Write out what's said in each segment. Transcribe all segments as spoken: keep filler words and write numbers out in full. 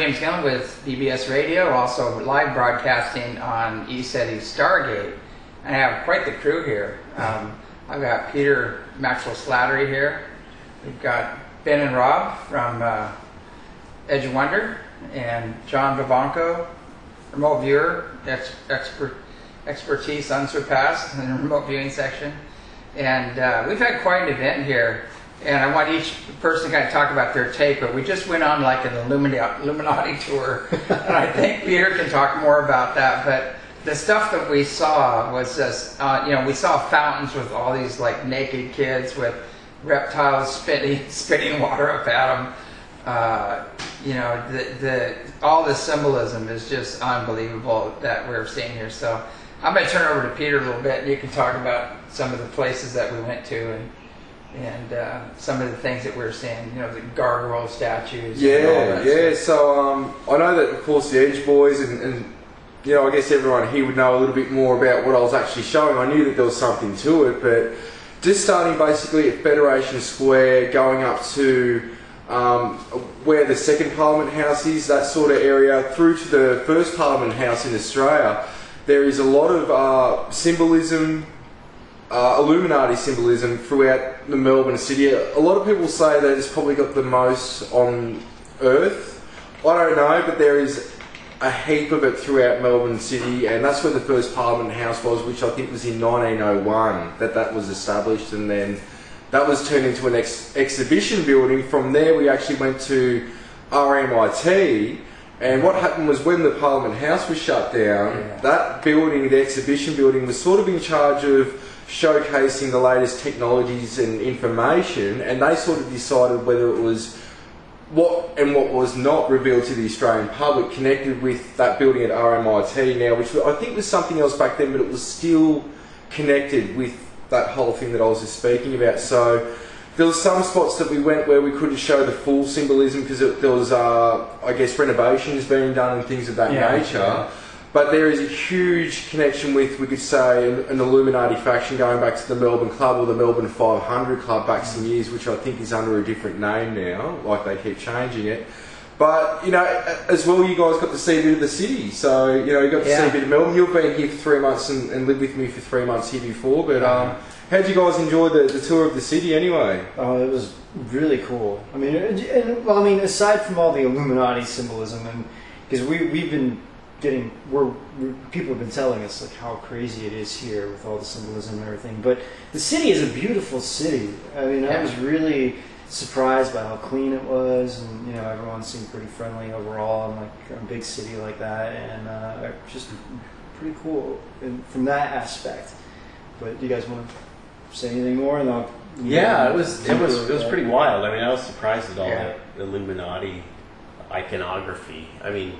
James Gillen with B B S Radio, also live broadcasting on ECETI Stargate. And I have quite the crew here. Um, I've got Peter Maxwell Slattery here. We've got Ben and Rob from uh, Edge of Wonder, and John Vivanco, remote viewer, ex- expert, expertise unsurpassed in the remote viewing section. And uh, we've had quite an event here. And I want each person to kind of talk about their take, but we just went on like an Illuminati, Illuminati tour, and I think Peter can talk more about that. But the stuff that we saw was just, uh, you know, we saw fountains with all these like naked kids with reptiles spitting, spitting water up at them. Uh, you know, the, the all the symbolism is just unbelievable that we're seeing here. So I'm going to turn it over to Peter a little bit, and you can talk about some of the places that we went to and. And uh, some of the things that we're seeing, you know, the gargoyle statues. Yeah, and all that yeah. stuff. So um, I know that, of course, the Edge Boys and, and, you know, I guess everyone here would know a little bit more about what I was actually showing. I knew that there was something to it, but just starting basically at Federation Square, going up to um, where the second Parliament House is, that sort of area, through to the first Parliament House in Australia, there is a lot of uh, symbolism, Uh, Illuminati symbolism throughout the Melbourne city. A lot of people say that it's probably got the most on Earth. I don't know, but there is a heap of it throughout Melbourne city, and that's where the first Parliament House was, which I think was in nineteen oh one that that was established, and then that was turned into an ex- exhibition building. From there we actually went to R M I T, and what happened was when the Parliament House was shut down, yeah. that building, the exhibition building, was sort of in charge of showcasing the latest technologies and information, and they sort of decided whether it was what and what was not revealed to the Australian public connected with that building at R M I T now, which I think was something else back then, but it was still connected with that whole thing that I was just speaking about. So there was some spots that we went where we couldn't show the full symbolism because there was, uh, I guess, renovations being done and things of that yeah, nature. Yeah. But there is a huge connection with, we could say, an Illuminati faction going back to the Melbourne Club or the Melbourne five hundred Club back some years, which I think is under a different name now, like they keep changing it. But, you know, as well, you guys got to see a bit of the city. So, you know, you got to yeah. see a bit of Melbourne. You've been here for three months and, and lived with me for three months here before. But um, how did you guys enjoy the, the tour of the city anyway? Oh, it was really cool. I mean, and, well, I mean, aside from all the Illuminati symbolism, and because we, we've been... Getting, we're, we're people have been telling us like how crazy it is here with all the symbolism and everything. But the city is a beautiful city. I mean, yeah. I was really surprised by how clean it was, and you know, everyone seemed pretty friendly overall in like a big city like that, and uh, just pretty cool in, from that aspect. But do you guys want to say anything more? And I'll, yeah, know, it was it was it was pretty wild. I mean, I was surprised at all yeah. the Illuminati iconography. I mean.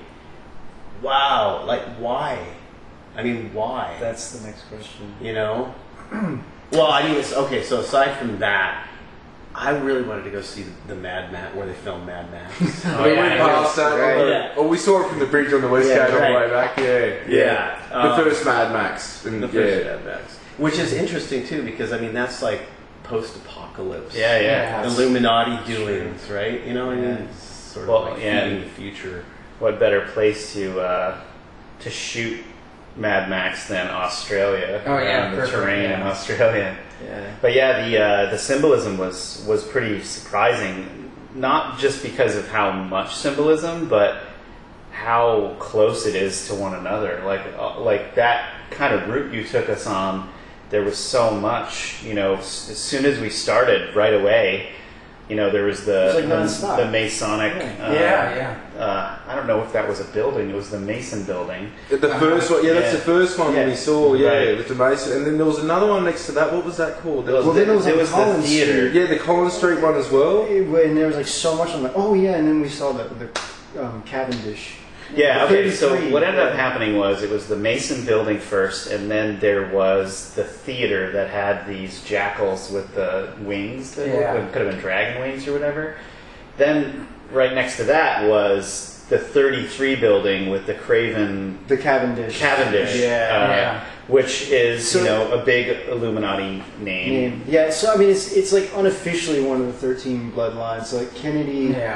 Wow, like why? I mean, why? That's the next question. You know? Well, I mean, it's, okay, so aside from that, I really wanted to go see the, the Mad Max, where they filmed Mad Max. oh, we went past that. Right. Yeah. Oh, we saw it from the bridge on the West yeah, Gate right. all the way back, yeah. Yeah. yeah. Um, the first Mad Max. And, the first yeah. Mad Max. Which is interesting, too, because, I mean, that's like post-apocalypse. Yeah, yeah. Illuminati doings, right? You know, I mean, yeah. it's sort of well, like yeah. feeding the future. What better place to uh, to shoot Mad Max than Australia? Oh yeah, the perfect, terrain yeah. in Australia. Yeah. But yeah, the uh, the symbolism was was pretty surprising. Not just because of how much symbolism, but how close it is to one another. Like uh, like that kind of route you took us on, there was so much. You know, s- as soon as we started, right away. You know, there was the it was like the, the Masonic. Yeah, Uh, yeah. yeah. Uh, I don't know if that was a building. It was the Mason building. The first one, yeah, that's Yeah. the first one Yeah. we saw, yeah, Right. with the Mason. And then there was another one next to that. What was that called? There was, Well, then there was, it like was the Collins theater. Street. yeah, the Collins Street one as well. And there was like so much on the. Oh yeah, and then we saw the the um, Cavendish. Yeah, okay, so thirty-three. what ended up happening was it was the Mason building first, and then there was the theater that had these jackals with the wings that Yeah. were, could have been dragon wings or whatever. Then right next to that was the thirty-three building with the Craven The Cavendish. Cavendish, Yeah, uh, yeah. which is So- you know a big Illuminati name. Name. Yeah, so I mean, it's it's like unofficially one of the thirteen bloodlines. So like Kennedy, Yeah.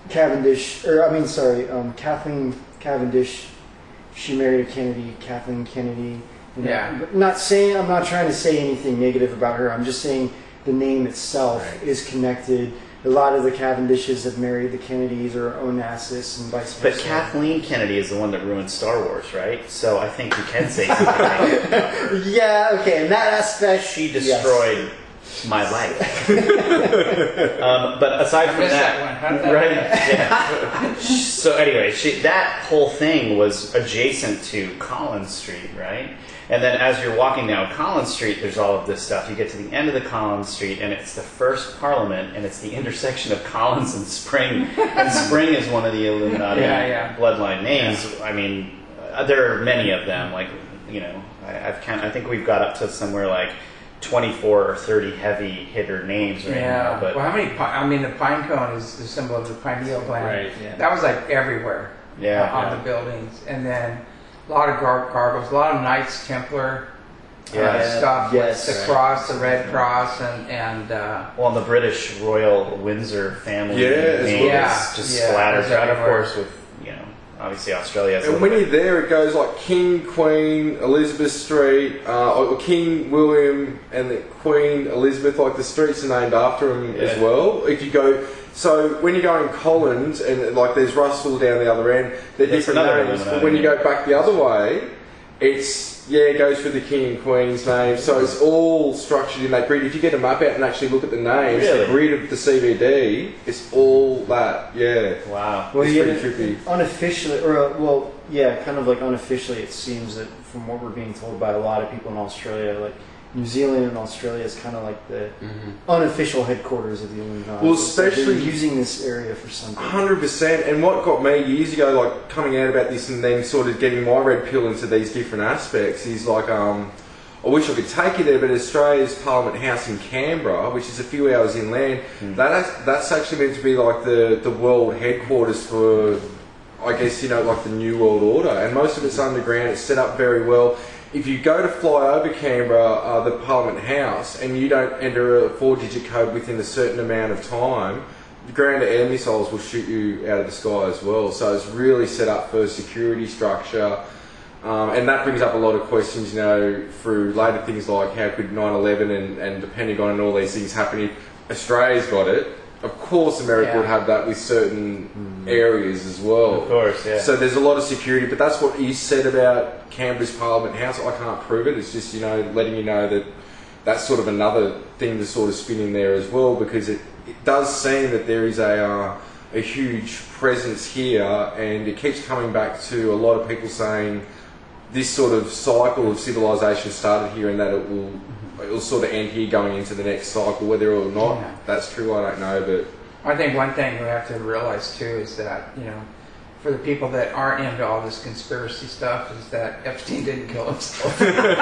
Cavendish, or I mean, sorry, um, Kathleen Cavendish. She married a Kennedy, Kathleen Kennedy. You know, Yeah. but not saying, I'm not trying to say anything negative about her. I'm just saying the name itself Right. is connected. A lot of the Cavendishes have married the Kennedys or Onassis and vice versa. But Kathleen Kennedy is the one that ruined Star Wars, right? So I think you can say something. Yeah, okay, in that aspect, She yes. destroyed my life. um, but aside I from missed that, that one. How did that right? Yeah. So anyway, she, that whole thing was adjacent to Collins Street, right? And then as you're walking down Collins Street, there's all of this stuff. You get to the end of the Collins Street, and it's the first Parliament, and it's the intersection of Collins and Spring. And Spring is one of the Illuminati Yeah, yeah. bloodline names. I mean, uh, there are many of them. Like, you know, I, I've count, I think we've got up to somewhere like twenty-four or thirty heavy hitter names right Yeah. now. But well, how many? pi- I mean, the pine cone is the symbol of the pineal gland. Right. Yeah. That was like everywhere. Yeah, uh, on yeah. the buildings, and then a lot of gar- gargoyles, a lot of Knights Templar uh, Yeah. stuff. Yes. With the cross, the red cross, and and uh, well, and the British royal Windsor family Yeah, as name well. Yeah, is just yeah, splattered it's throughout, of everywhere. course, with, you know, obviously Australia has a And when you're there, it goes like King, Queen, Elizabeth Street, uh, or King William and the Queen Elizabeth. Like the streets are named after them as Yeah. well. If you go, so when you go in Collins and like there's Russell down the other end, they're That's different another names. Illuminati But when you name. go back the other way, it's yeah, it goes for the King and Queen's name. So it's all structured in that grid. If you get a map out and actually look at the names, Really? the grid of the C V D, it's all that. Yeah. Wow. Well, It's yeah, pretty trippy. unofficially, or uh, well, yeah, kind of like unofficially, it seems that from what we're being told by a lot of people in Australia, like New Zealand and Australia is kind of like the unofficial headquarters of the Illuminati. Well, So they're especially- using this area for something. Hundred percent. And what got me years ago, like coming out about this and then sort of getting my red pill into these different aspects, is like, um, I wish I could take you there, but Australia's Parliament House in Canberra, which is a few hours inland, that that's actually meant to be like the the world headquarters for, I guess you know, like the New World Order, and most of it's underground. It's set up very well. If you go to fly over Canberra, uh, the Parliament House, and you don't enter a four-digit code within a certain amount of time, the ground-to-air missiles will shoot you out of the sky as well. So it's really set up for security structure, um, and that brings up a lot of questions, you know, through later things like how could nine eleven and, and the Pentagon and all these things happen if Australia's got it. Of course, America Yeah. would have that with certain areas as well. Of course, yeah. So there's a lot of security, but that's what you said about Canberra's Parliament House. I can't prove it. It's just, you know, letting you know that that's sort of another thing to sort of spin in there as well, because it, it does seem that there is a uh, a huge presence here, and it keeps coming back to a lot of people saying this sort of cycle of civilization started here, and that it will it will sort of end here going into the next cycle. Whether or not Yeah. that's true, I don't know, but. I think one thing we have to realize too is that, you know, for the people that aren't into all this conspiracy stuff, is that Epstein didn't kill himself.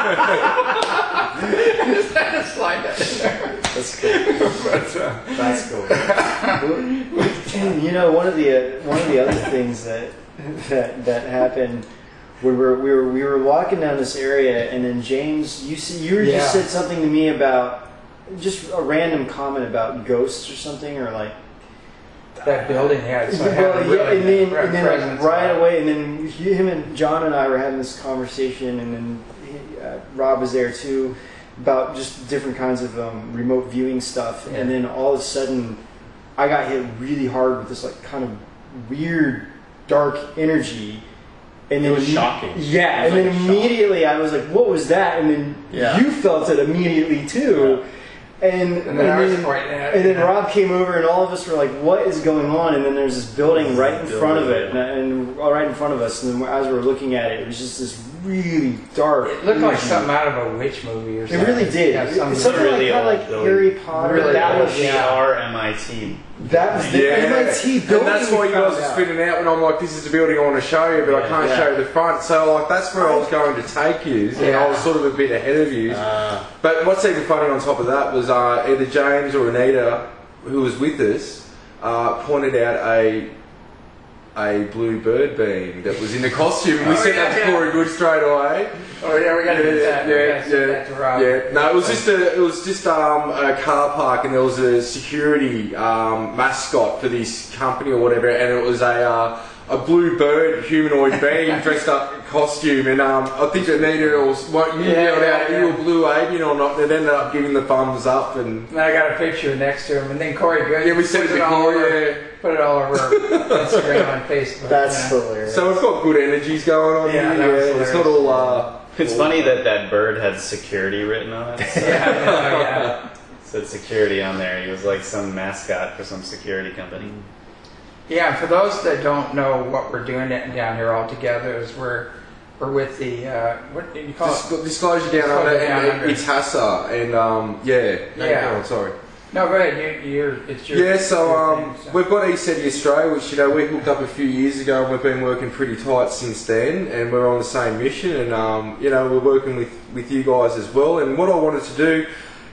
Just had to slide that in there. That's cool. But, uh, That's cool. Well, you know, one of the uh, one of the other things that that that happened. We were we were we were walking down this area, and then James, you see, you Yeah. just said something to me about just a random comment about ghosts or something, or like that building had so well, had a yeah, really and then, pre- and then like, presence right on it. away, and then he, him and John and I were having this conversation, and then he, uh, Rob was there too, about just different kinds of um, remote viewing stuff, Yeah. and then all of a sudden, I got hit really hard with this like kind of weird dark energy. And It then was you- shocking. Yeah, It was and then like a shock. immediately I was like, "What was that?" And then Yeah. you felt it immediately too. And, And then I was then, pointing at it. and then Rob came over, and all of us were like, "What is going on?" And then there's this building right in front of it, and, and all right in front of us. And then as we were looking at it, it was just this really dark. It looked like energy. something out of a witch movie or It something. really did. Yeah, It- something- it's something Really like, kind of old like building. Harry Potter. Really that old, was The yeah. R M I T. that was the Yeah, M I T building. and that's why we you guys found are out. spinning out when I'm like, this is the building I want to show you, but I can't Yeah. show you the front. So like, that's where I was going to take you, and I was Yeah. sort of a bit ahead of you. Uh, But what's even funny on top of that was uh, either James or Anita, who was with us, uh, pointed out a a blue bird beam that was in the costume. And we Oh, sent yeah, that to yeah. Corey Good straight away. Oh yeah, we got to Yeah, do that. We yeah, gotta send that to Rob. yeah. No, it was just a, it was just um, a car park, and there was a security um, mascot for this company or whatever, and it was a uh, a blue bird humanoid being dressed up in costume, and um, I think Anita or what you Yeah, yelled yeah, out, yeah. you were blue alien or not? They ended up giving the thumbs up, and And I got a picture next to him, and then Corey Good. yeah, we sent it puts to all Corey. over, Yeah. Put it all over Instagram and Facebook. That's yeah. hilarious. So we've got good energies going on Yeah, here. that was Yeah, it's not hilarious. all. Uh, It's funny that that bird had security written on it. Yeah, yeah, yeah. It said security on there. He was like some mascot for some security company. Yeah, for those that don't know what we're doing down here all together is we're we're with the uh, what did you call Dis- it? disclosure down Disclosure under, Down and Under. it's Hassa, and um, yeah, no, Yeah. go on, sorry. No, go ahead. You, you're it's your Yeah, so your um, thing, so. we've got ECETI Australia, which you know we hooked up a few years ago, and we've been working pretty tight since then, and we're on the same mission, and um, you know we're working with with you guys as well. And what I wanted to do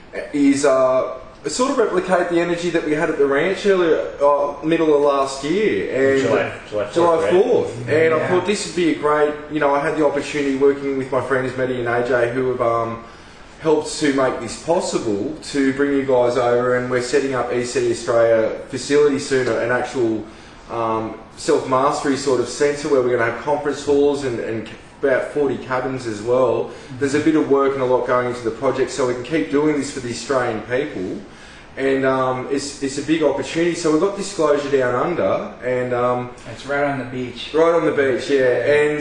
is uh, sort of replicate the energy that we had at the ranch earlier, uh, middle of last year, and July, July fourth. July right? fourth, and I Yeah. thought this would be a great. You know, I had the opportunity working with my friends Maddie and A J, who have um, helped to make this possible, to bring you guys over, and we're setting up ECETI Australia facility soon, an actual um, self-mastery sort of centre where we're going to have conference halls and, and about forty cabins as well. There's a bit of work and a lot going into the project, so we can keep doing this for the Australian people, and um, it's, it's a big opportunity. So we've got Disclosure Down Under, and um, It's right on the beach. right on the beach, yeah, and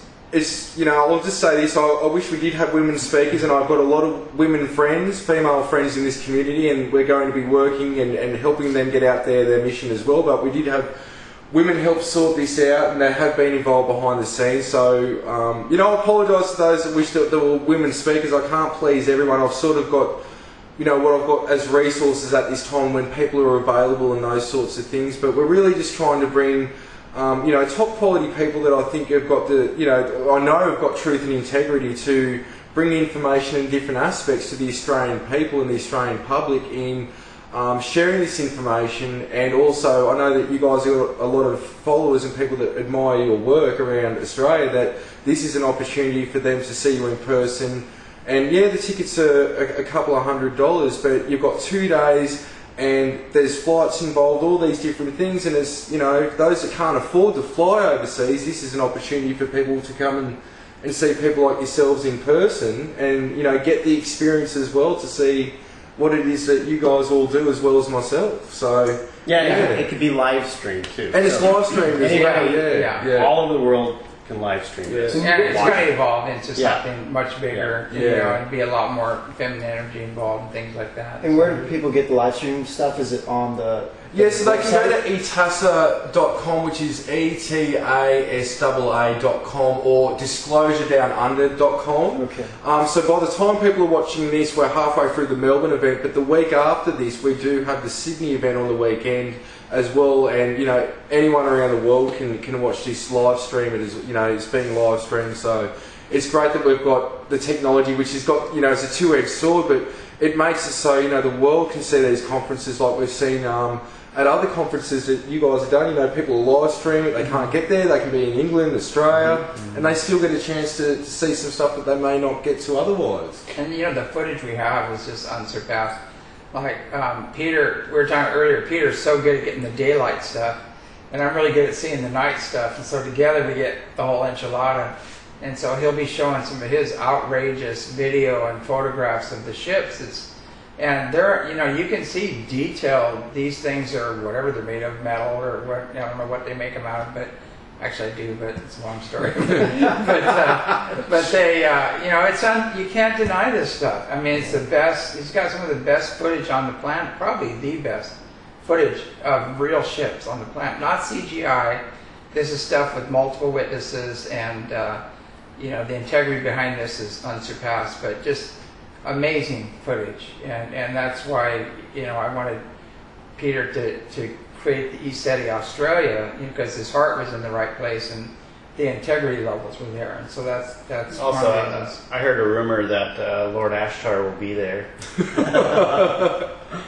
it's, you know, I'll just say this, I, I wish we did have women speakers, and I've got a lot of women friends, female friends in this community, and we're going to be working and, and helping them get out there, their mission as well, but we did have women help sort this out, and they have been involved behind the scenes, so, um, you know, I apologise to those that wish that there were women speakers. I can't please everyone. I've sort of got, you know, what I've got as resources at this time when people are available and those sorts of things, but we're really just trying to bring Um, you know, top quality people that I think have got the, you know, I know have got truth and integrity to bring information in different aspects to the Australian people and the Australian public in um, sharing this information. And also, I know that you guys have got a lot of followers and people that admire your work around Australia, that this is an opportunity for them to see you in person. And yeah, the tickets are a, a couple of hundred dollars, but you've got two days and there's flights involved, all these different things, and as you know, those that can't afford to fly overseas, this is an opportunity for people to come and, and see people like yourselves in person, and you know, get the experience as well to see what it is that you guys all do as well as myself. So Yeah, and Yeah. It, it could be live streamed too. and it's So live streamed as Yeah, well. Yeah, yeah. yeah. all over the world can live stream this. Yeah. And it's Watch going to it. evolve into Yeah. something much bigger, Yeah. you know, Yeah. and be a lot more feminine energy involved and things like that. And where do people get the live stream stuff? Is it on the Yeah, so they can go website? to etasa dot com, which is E T A S A A dot com, or disclosure down under dot com. Okay. Um, so by the time people are watching this, we're halfway through the Melbourne event, but the week after this, we do have the Sydney event on the weekend as well, and you know, anyone around the world can, can watch this live stream. It is, you know, it's being live streamed, so it's great that we've got the technology, which has got, you know, it's a two-edged sword, but it makes it so, you know, the world can see these conferences like we've seen um, at other conferences that you guys have done. You know, people are live streaming, they can't get there, they can be in England, Australia, mm-hmm. and they still get a chance to, to see some stuff that they may not get to otherwise. And you know, the footage we have is just unsurpassed. Like um, Peter, we were talking earlier, Peter's so good at getting the daylight stuff, and I'm really good at seeing the night stuff. And so together we get the whole enchilada. And so he'll be showing some of his outrageous video and photographs of the ships. It's, and there, you know, you can see detailed. These things are whatever they're made of, metal or what. I don't know what they make them out of, but actually I do, but it's a long story. but uh, but they, uh, you know, it's un, you can't deny this stuff. I mean, it's the best. He's got some of the best footage on the planet, probably the best footage of real ships on the planet, not C G I. This is stuff with multiple witnesses, and uh, you know, the integrity behind this is unsurpassed. But just amazing footage, and and that's why, you know, I wanted Peter to to create the ECETI Australia, you know, because his heart was in the right place and the integrity levels were there, and so that's that's Also, one of the uh, reasons. I heard a rumor that uh, Lord Ashtar will be there.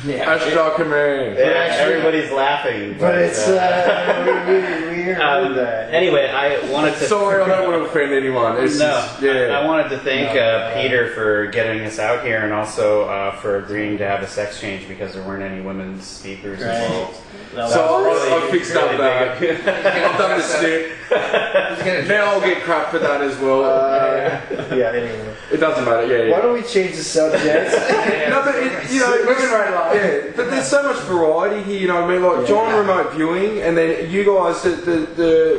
Yeah. Ashdod Command. Yeah, actually- everybody's laughing. But it's uh, we, we, we heard um, that. anyway, I wanted to. Sorry, I don't want to offend anyone. It's No, just, yeah. I wanted to thank No. uh, Peter for getting us out here and also uh, for agreeing to have a sex change because there weren't any women speakers Right. involved. That So was I, I fixed up really that. I've done the stick. Now I'll get crap for that as well. Uh, yeah. Anyway, it doesn't matter. Yeah, why yeah. don't we change the subject? No, but it, you know, Moving right along. yeah, but there's so much variety here. You know, what I mean, like Yeah. John remote viewing, and then you guys, the, the the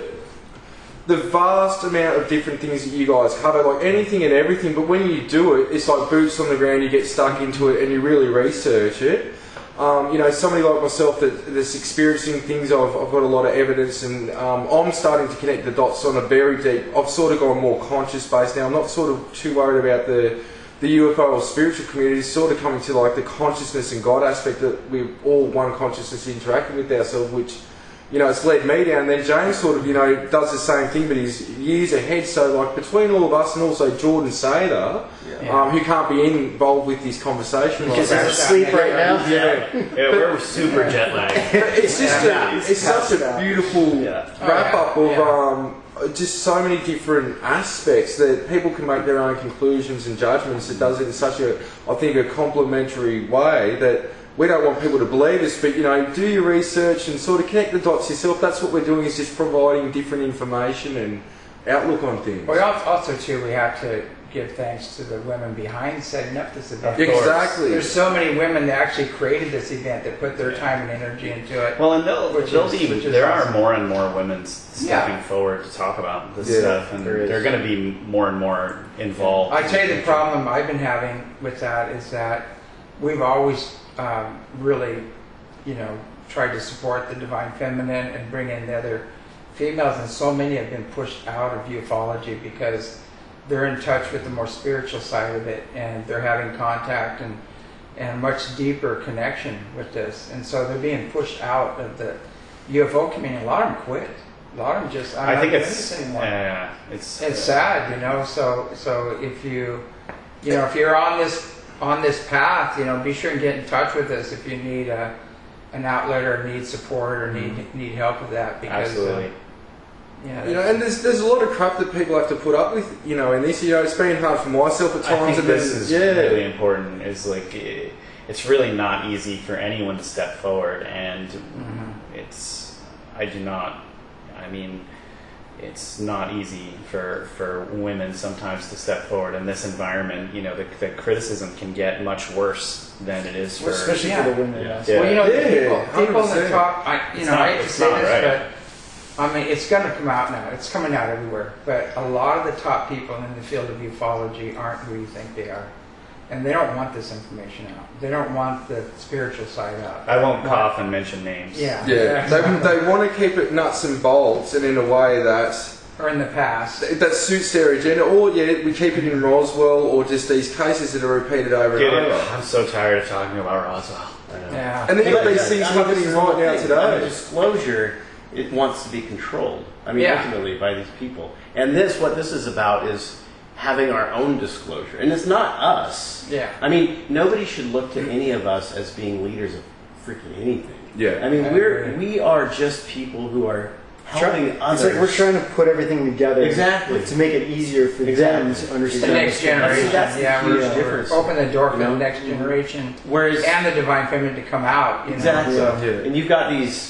the vast amount of different things that you guys cover, like anything and everything. But when you do it, it's like boots on the ground. You get stuck into it, and you really research it. Um, you know, somebody like myself that, that's experiencing things, I've, I've got a lot of evidence, and um, I'm starting to connect the dots on a very deep. I've sort of gone more conscious based now. I'm not sort of too worried about the the U F O or spiritual community. It's sort of coming to like the consciousness and God aspect that we're all one consciousness interacting with ourselves, which, you know, it's led me down. And then James sort of, you know, does the same thing, but he's years ahead. So like between all of us and also Jordan Sather, Yeah. um, who can't be involved with this conversation like Because that. he's asleep right now. Yeah. Yeah, we're super jet lagged. But it's just Yeah, a, it's such a beautiful Yeah. wrap up Oh, of yeah. um, just so many different aspects that people can make their own conclusions and judgments. It does it in such a, I think, a complimentary way that we don't want people to believe us, but, you know, do your research and sort of connect the dots yourself. That's what we're doing, is just providing different information and outlook on things. Well, also, also too, we have to give thanks to the women behind setting up this event. Of course. Exactly. There's so many women that actually created this event that put their time and energy into it. Well, and they'll, Which they'll is- be, which is there awesome. are more and more women stepping Yeah. forward to talk about this Yeah, stuff, and there is. they're going to be more and more involved. I tell you, the problem I've been having with that is that we've always um, really, you know, tried to support the divine feminine and bring in the other females, and so many have been pushed out of ufology because they're in touch with the more spiritual side of it, and they're having contact and and much deeper connection with this, and so they're being pushed out of the U F O community. A lot of them quit. A lot of them just. I'm I not think doing it's this anymore. yeah, it's It's sad, you know. So, so if you, you know, if you're on this on this path, you know, be sure and get in touch with us if you need a an outlet or need support or need need help with that. Because, absolutely. Uh, yeah, You know, and there's there's a lot of crap that people have to put up with, you know, in this. You know, it's been hard for myself at I times. think and this then- is yeah. really important. Is like it, it's really not easy for anyone to step forward, and Mhm. it's I do not. I mean, it's not easy for for women sometimes to step forward in this environment. You know, the, the criticism can get much worse than it is for. Well, especially Yeah. for the women. Yeah. Yeah. Well, you know, Yeah, people, one hundred people in the percent. top, I, you It's know, not- I hate to it's say not this, right. but I mean, it's going to come out now. It's coming out everywhere. But a lot of the top people in the field of ufology aren't who you think they are. And they don't want this information out. They don't want the spiritual side out. I won't cough and mention names. Yeah. Yeah, exactly. they, they want to keep it nuts and bolts and in a way that Or in the past. that suits their agenda. Or yeah, we keep it in Roswell, or just these cases that are repeated over Get and it? over. I'm so tired of talking about Roswell. I know. Yeah. And then you've got But, these yeah, things I mean, this happening is right the now thing. today. The disclosure, it wants to be controlled. I mean, Yeah. ultimately by these people. And this, what this is about, is having our own disclosure, and it's not us. Yeah. I mean, nobody should look to any of us as being leaders of freaking anything. Yeah. I mean, I we're agree. we are just people who are helping It's others. like we're trying to put everything together Exactly. to make it easier for them Exactly. to The understand. next generation. That's the yeah, huge we're, difference. we're open the door for You know? the next generation Whereas and the divine feminine to come out. You exactly, Know? Yeah. and you've got these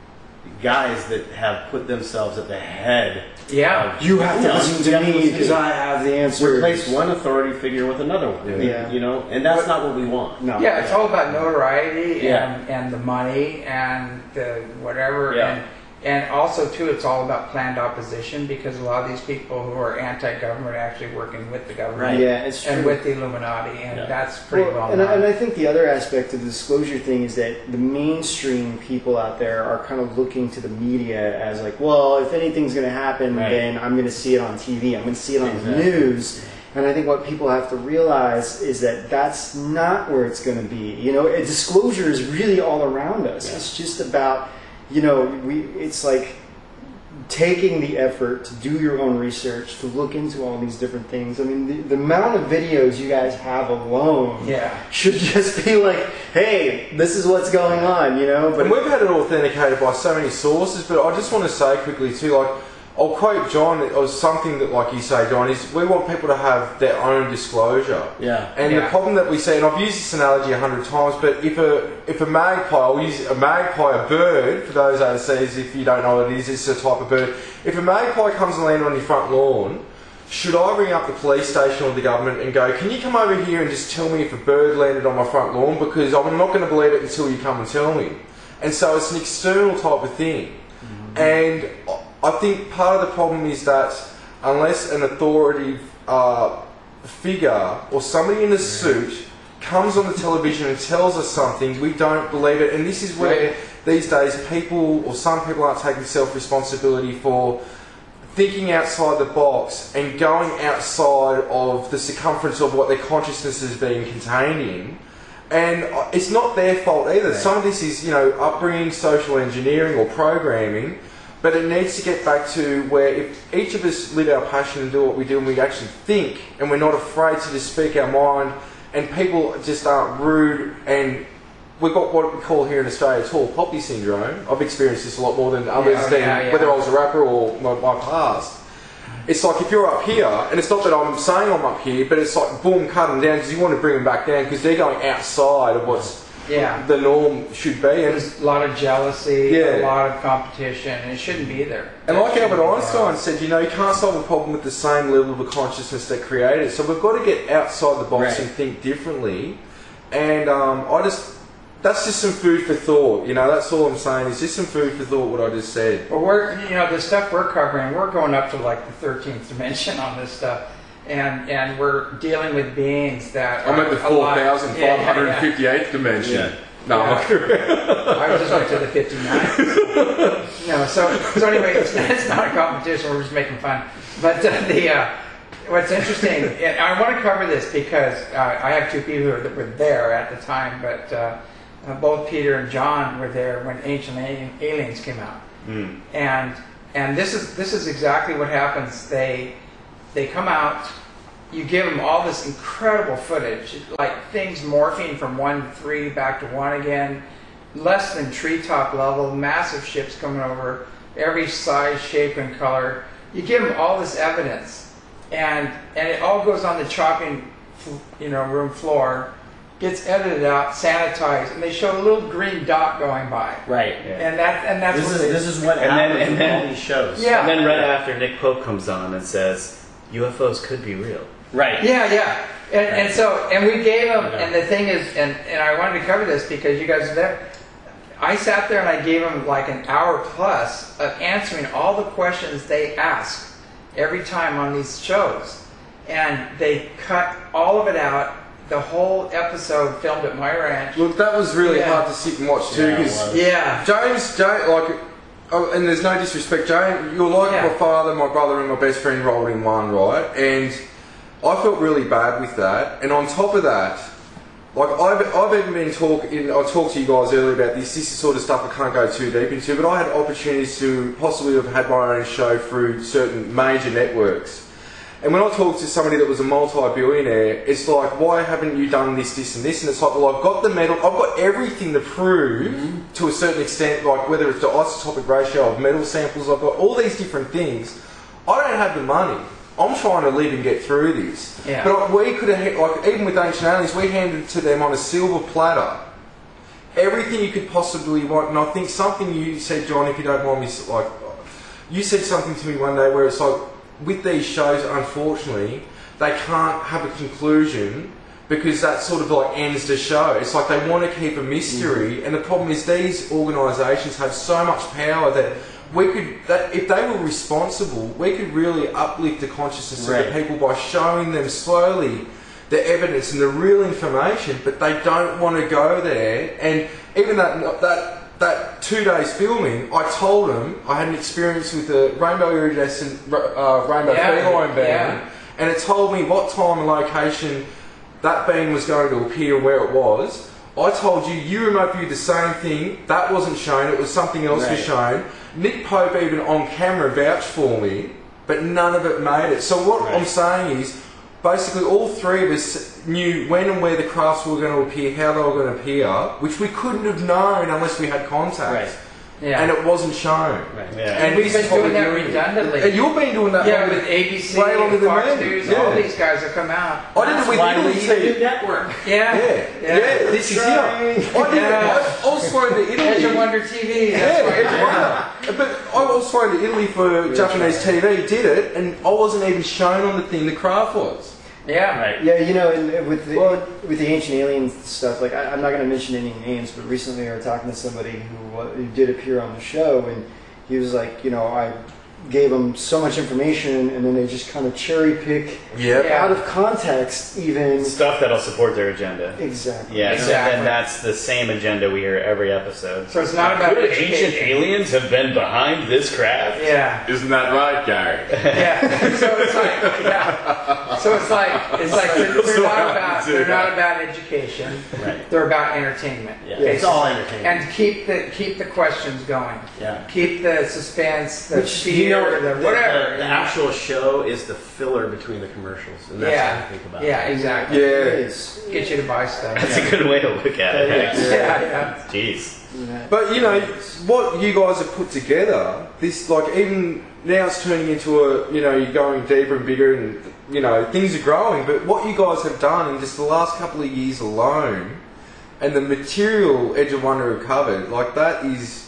guys that have put themselves at the head. Yeah. of- You have to know, listen you to have me listen because I have the answer. replace one authority figure with another one. Yeah. Yeah. You know, and that's not what we want. No. Yeah, it's all about notoriety Yeah. and, and the money and the whatever. Yeah. And and also, too, it's all about planned opposition because a lot of these people who are anti-government are actually working with the government Right. Yeah, it's true. and with the Illuminati, and Yeah. that's pretty well, Well, and, I, and known. I think the other aspect of the disclosure thing is that the mainstream people out there are kind of looking to the media as like, well, if anything's going to happen, Right. then I'm going to see it on T V. I'm going to see it on Exactly. the news. And I think what people have to realize is that that's not where it's going to be. You know, a disclosure is really all around us. Yeah. It's just about, you know, we. It's like taking the effort to do your own research, to look into all these different things. I mean, the, the amount of videos you guys have alone Yeah. should just be like, hey, this is what's going on, you know? But And we've had it authenticated by so many sources, but I just want to say quickly too, like, I'll quote John, or something that, like you say, John, is we want people to have their own disclosure. Yeah. And Yeah. the problem that we see, and I've used this analogy a hundred times, but if a if a magpie, I'll use a magpie, a bird, for those overseas, if you don't know what it is, it's a type of bird. If a magpie comes and lands on your front lawn, should I ring up the police station or the government and go, can you come over here and just tell me if a bird landed on my front lawn? Because I'm not going to believe it until you come and tell me. And so it's an external type of thing. Mm-hmm. And I think part of the problem is that unless an authoritative uh, figure or somebody in a suit comes on the television and tells us something, we don't believe it. And this is where Right. these days people, or some people, aren't taking self-responsibility for thinking outside the box and going outside of the circumference of what their consciousness is being contained in. And it's not their fault either. Right. Some of this is, you know, upbringing, social engineering or programming. But it needs to get back to where if each of us live our passion and do what we do and we actually think and we're not afraid to just speak our mind and people just aren't rude, and we've got what we call here in Australia tall poppy syndrome. I've experienced this a lot more than others, Yeah, than yeah, yeah. whether I was a rapper or my, my past. It's like if you're up here, and it's not that I'm saying I'm up here, but it's like boom, cut them down because you want to bring them back down because they're going outside of what's Yeah. the norm should be. And There's a lot of jealousy, Yeah. a lot of competition, and it shouldn't be there. And It like shouldn't Albert be Einstein there. said, you know, you can't solve a problem with the same level of consciousness that created it. So we've got to get outside the box Right. and think differently. And um, I just, that's just some food for thought. You know, that's all I'm saying. Is just some food for thought. What I just said. But we're, you know, the stuff we're covering, we're going up to like the thirteenth dimension on this stuff. And and we're dealing with beings that I'm are at the a four lot- thousand Yeah, five yeah, hundred yeah. fifty-eighth dimension. Yeah. No, I'm not I just went to the fifty-nine. No, so so anyway, it's, it's not a competition. We're just making fun. But uh, the uh, what's interesting, and I want to cover this because uh, I have two people who were, that were there at the time, but uh, uh, both Peter and John were there when Ancient Alien- Aliens came out, Mm. and and this is this is exactly what happens. They they come out. You give them all this incredible footage, like things morphing from one to three back to one again, less than treetop level, massive ships coming over, every size, shape, and color. You give them all this evidence, and and it all goes on the chopping, you know, room floor, gets edited out, sanitized, and they show a little green dot going by, Right. and that and that's This what is it this is what And then- happens and with then- all these shows. Yeah. And then right after, Nick Pope comes on and says, U F Os could be real. Right. Yeah, yeah. And, and so, and we gave them, Yeah. and the thing is, and, and I wanted to cover this because you guys are there. I sat there and I gave them like an hour plus of answering all the questions they ask every time on these shows. And they cut all of it out, the whole episode filmed at my ranch. Look, that was really Yeah. hard to sit and watch too Yeah, it because was. Yeah. James, James, like, oh, and there's no disrespect, James. You're like Yeah. my father, my brother, and my best friend rolled in one, right? And I felt really bad with that. And on top of that, like I've, I've even been talking. I talked to you guys earlier about this. This is sort of stuff I can't go too deep into. But I had opportunities to possibly have had my own show through certain major networks. And when I talk to somebody that was a multi-billionaire, it's like, why haven't you done this, this, and this? And it's like, well, I've got the medal, I've got everything to prove mm-hmm. to a certain extent, like whether it's the isotopic ratio of metal samples, I've got all these different things. I don't have the money. I'm trying to live and get through this. Yeah. But we could have, like, even with Ancient Aliens, we handed it to them on a silver platter. Everything you could possibly want. And I think something you said, John, if you don't mind me, like, you said something to me one day where it's like, with these shows, unfortunately, they can't have a conclusion because that sort of like ends the show. It's like they want to keep a mystery, mm-hmm. and the problem is these organisations have so much power that we could, that if they were responsible, we could really uplift the consciousness right. of the people by showing them slowly the evidence and the real information, but they don't want to go there. And even that that. That two days filming, I told them I had an experience with the Rainbow Iridescent uh, Rainbow Yeah, Feline beam, yeah. and it told me what time and location that beam was going to appear, where it was. I told you, you remote viewed the same thing. That wasn't shown. It was something else Right. was shown. Nick Pope even on camera vouched for me, but none of it made it. So what Right. I'm saying is, basically all three of us knew when and where the crafts were going to appear, how they were going to appear, which we couldn't have known unless we had contact. Right. Yeah. And it wasn't shown. Right. Yeah. And we've this been is what doing we're that doing. redundantly. And you've been doing that Yeah, longer with than- A B C, way longer than Fox me. News, Yeah. all these guys have come out. I did it with Why Italy we need a too. new network. Yeah. Yeah, yeah, this is here. I did it. I, I was flying to Italy. Edge of Wonder T V. That's Yeah, why Edge of Wonder. But I was flying to Italy for Japanese T V, did it, and I wasn't even shown on the thing the craft was. Yeah. Right. Yeah, you know, and with the Well- with the ancient aliens stuff, like I, I'm not going to mention any names, but recently I was talking to somebody who, uh, who did appear on the show, and he was like, you know, I gave them so much information, and then they just kind of cherry pick Yeah. Yeah. out of context, even Stuff that'll support their agenda. exactly. Yeah, Exactly. and that's the same agenda we hear every episode. So it's not about Could ancient education. aliens have been behind this craft? Yeah. Isn't that right, Gary? Yeah. So it's like, yeah. So it's like, it's like they're, they're So not happy about, to. they're not about education. Right. They're about entertainment. Yeah. basically. It's all entertainment. And keep the keep the questions going. Yeah. Keep the suspense, the Which, fear, You know, the the, whatever. the, the actual show is the filler between the commercials, and that's yeah. how I think about yeah, it. exactly. It Yeah. is. Get you to buy stuff. That's a good way to look at it. Yeah. actually. Yeah, yeah. Jeez. Yeah. But you know what you guys have put together. This like even now it's turning into a you know you're going deeper and bigger and you know things are growing. But what you guys have done in just the last couple of years alone, and the material Edge of Wonder have covered, like that is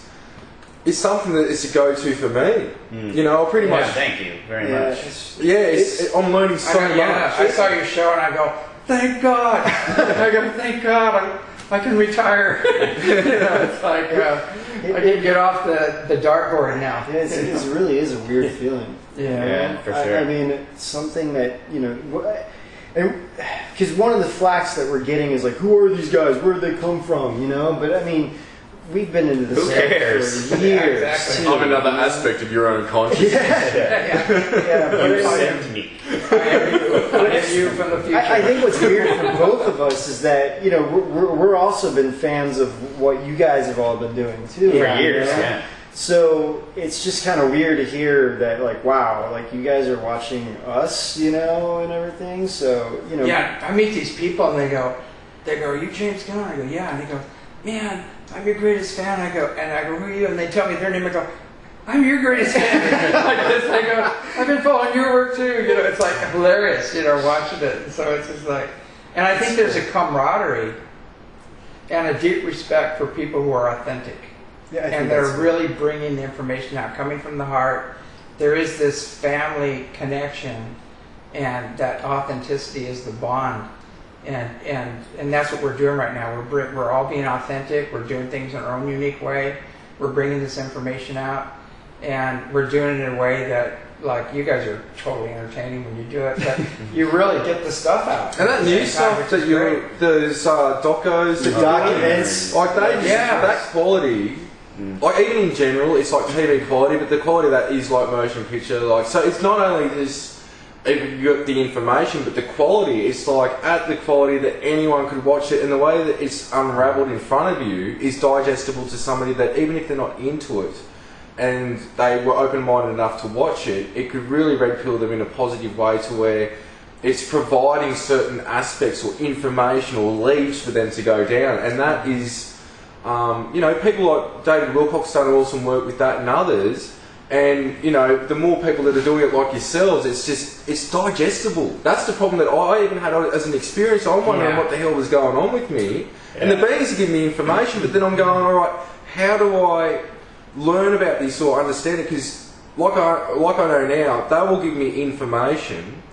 is something that is a go-to for me. Mm. You know, I pretty Yeah. much Thank you very Yeah, much. it's- yeah. It's, It's- I'm learning so I know, yeah, much. I saw your show and I go, thank God. I go, thank God. I, I can retire. you know, it's like uh, I can get off the, the dartboard now. Yeah, it's, it's, it really is a weird feeling. Yeah. Yeah, for I, sure. I mean, it's something that you know, wh- and because one of the flax that we're getting is like, who are these guys? Where did they come from? You know, but I mean, we've been into this Who stuff cares? for Yeah, years. exactly. too. I'm another aspect of your own consciousness. Yeah, Yeah, yeah. But You it's- sent me. I am you. I am you from the future. I, I think what's weird for both of us is that you know we're, we're, we're also been fans of what you guys have all been doing too For Yeah, years, you know? yeah. So it's just kind of weird to hear that, like, wow, like you guys are watching us, you know, and everything. So you know, Yeah, I meet these people and they go, they go, are you James Gunn? I go, yeah. And they go, man, I'm your greatest fan. I go, and I go, who are you? And they tell me their name. I go, I'm your greatest fan. Like this, I go, I've been following your work too. You know, it's like hilarious, you know, watching it. So it's just like, and I think there's a camaraderie and a deep respect for people who are authentic. yeah, I think And they're that's- really bringing the information out, coming from the heart. There is this family connection, and that authenticity is the bond. And and and that's what we're doing right now. We're br- we're all being authentic. We're doing things in our own unique way. We're bringing this information out, and we're doing it in a way that, like, you guys are totally entertaining when you do it, but you really get the stuff out. And that at the new same time, stuff which that is you great. those uh, docos, that The you're documents. doing, like they just, Yeah. that quality, like even in general, it's like T V quality, but the quality of that is like motion picture. Like so, it's not only just you got the information, but the quality. It's like at the quality that anyone could watch it, and the way that it's unravelled in front of you is digestible to somebody that even if they're not into it, and they were open-minded enough to watch it, it could really red pill them in a positive way to where it's providing certain aspects or information or leads for them to go down, and that is, um, you know, people like David Wilcock's done awesome work with that and others, and you know, the more people that are doing it like yourselves, it's just, it's digestible. That's the problem that I even had as an experience. I'm wondering Yeah. what the hell was going on with me, and the Yeah. beings are giving me information, but then I'm going, all right, how do I learn about this or understand it? Because like I like I know now, they will give me information,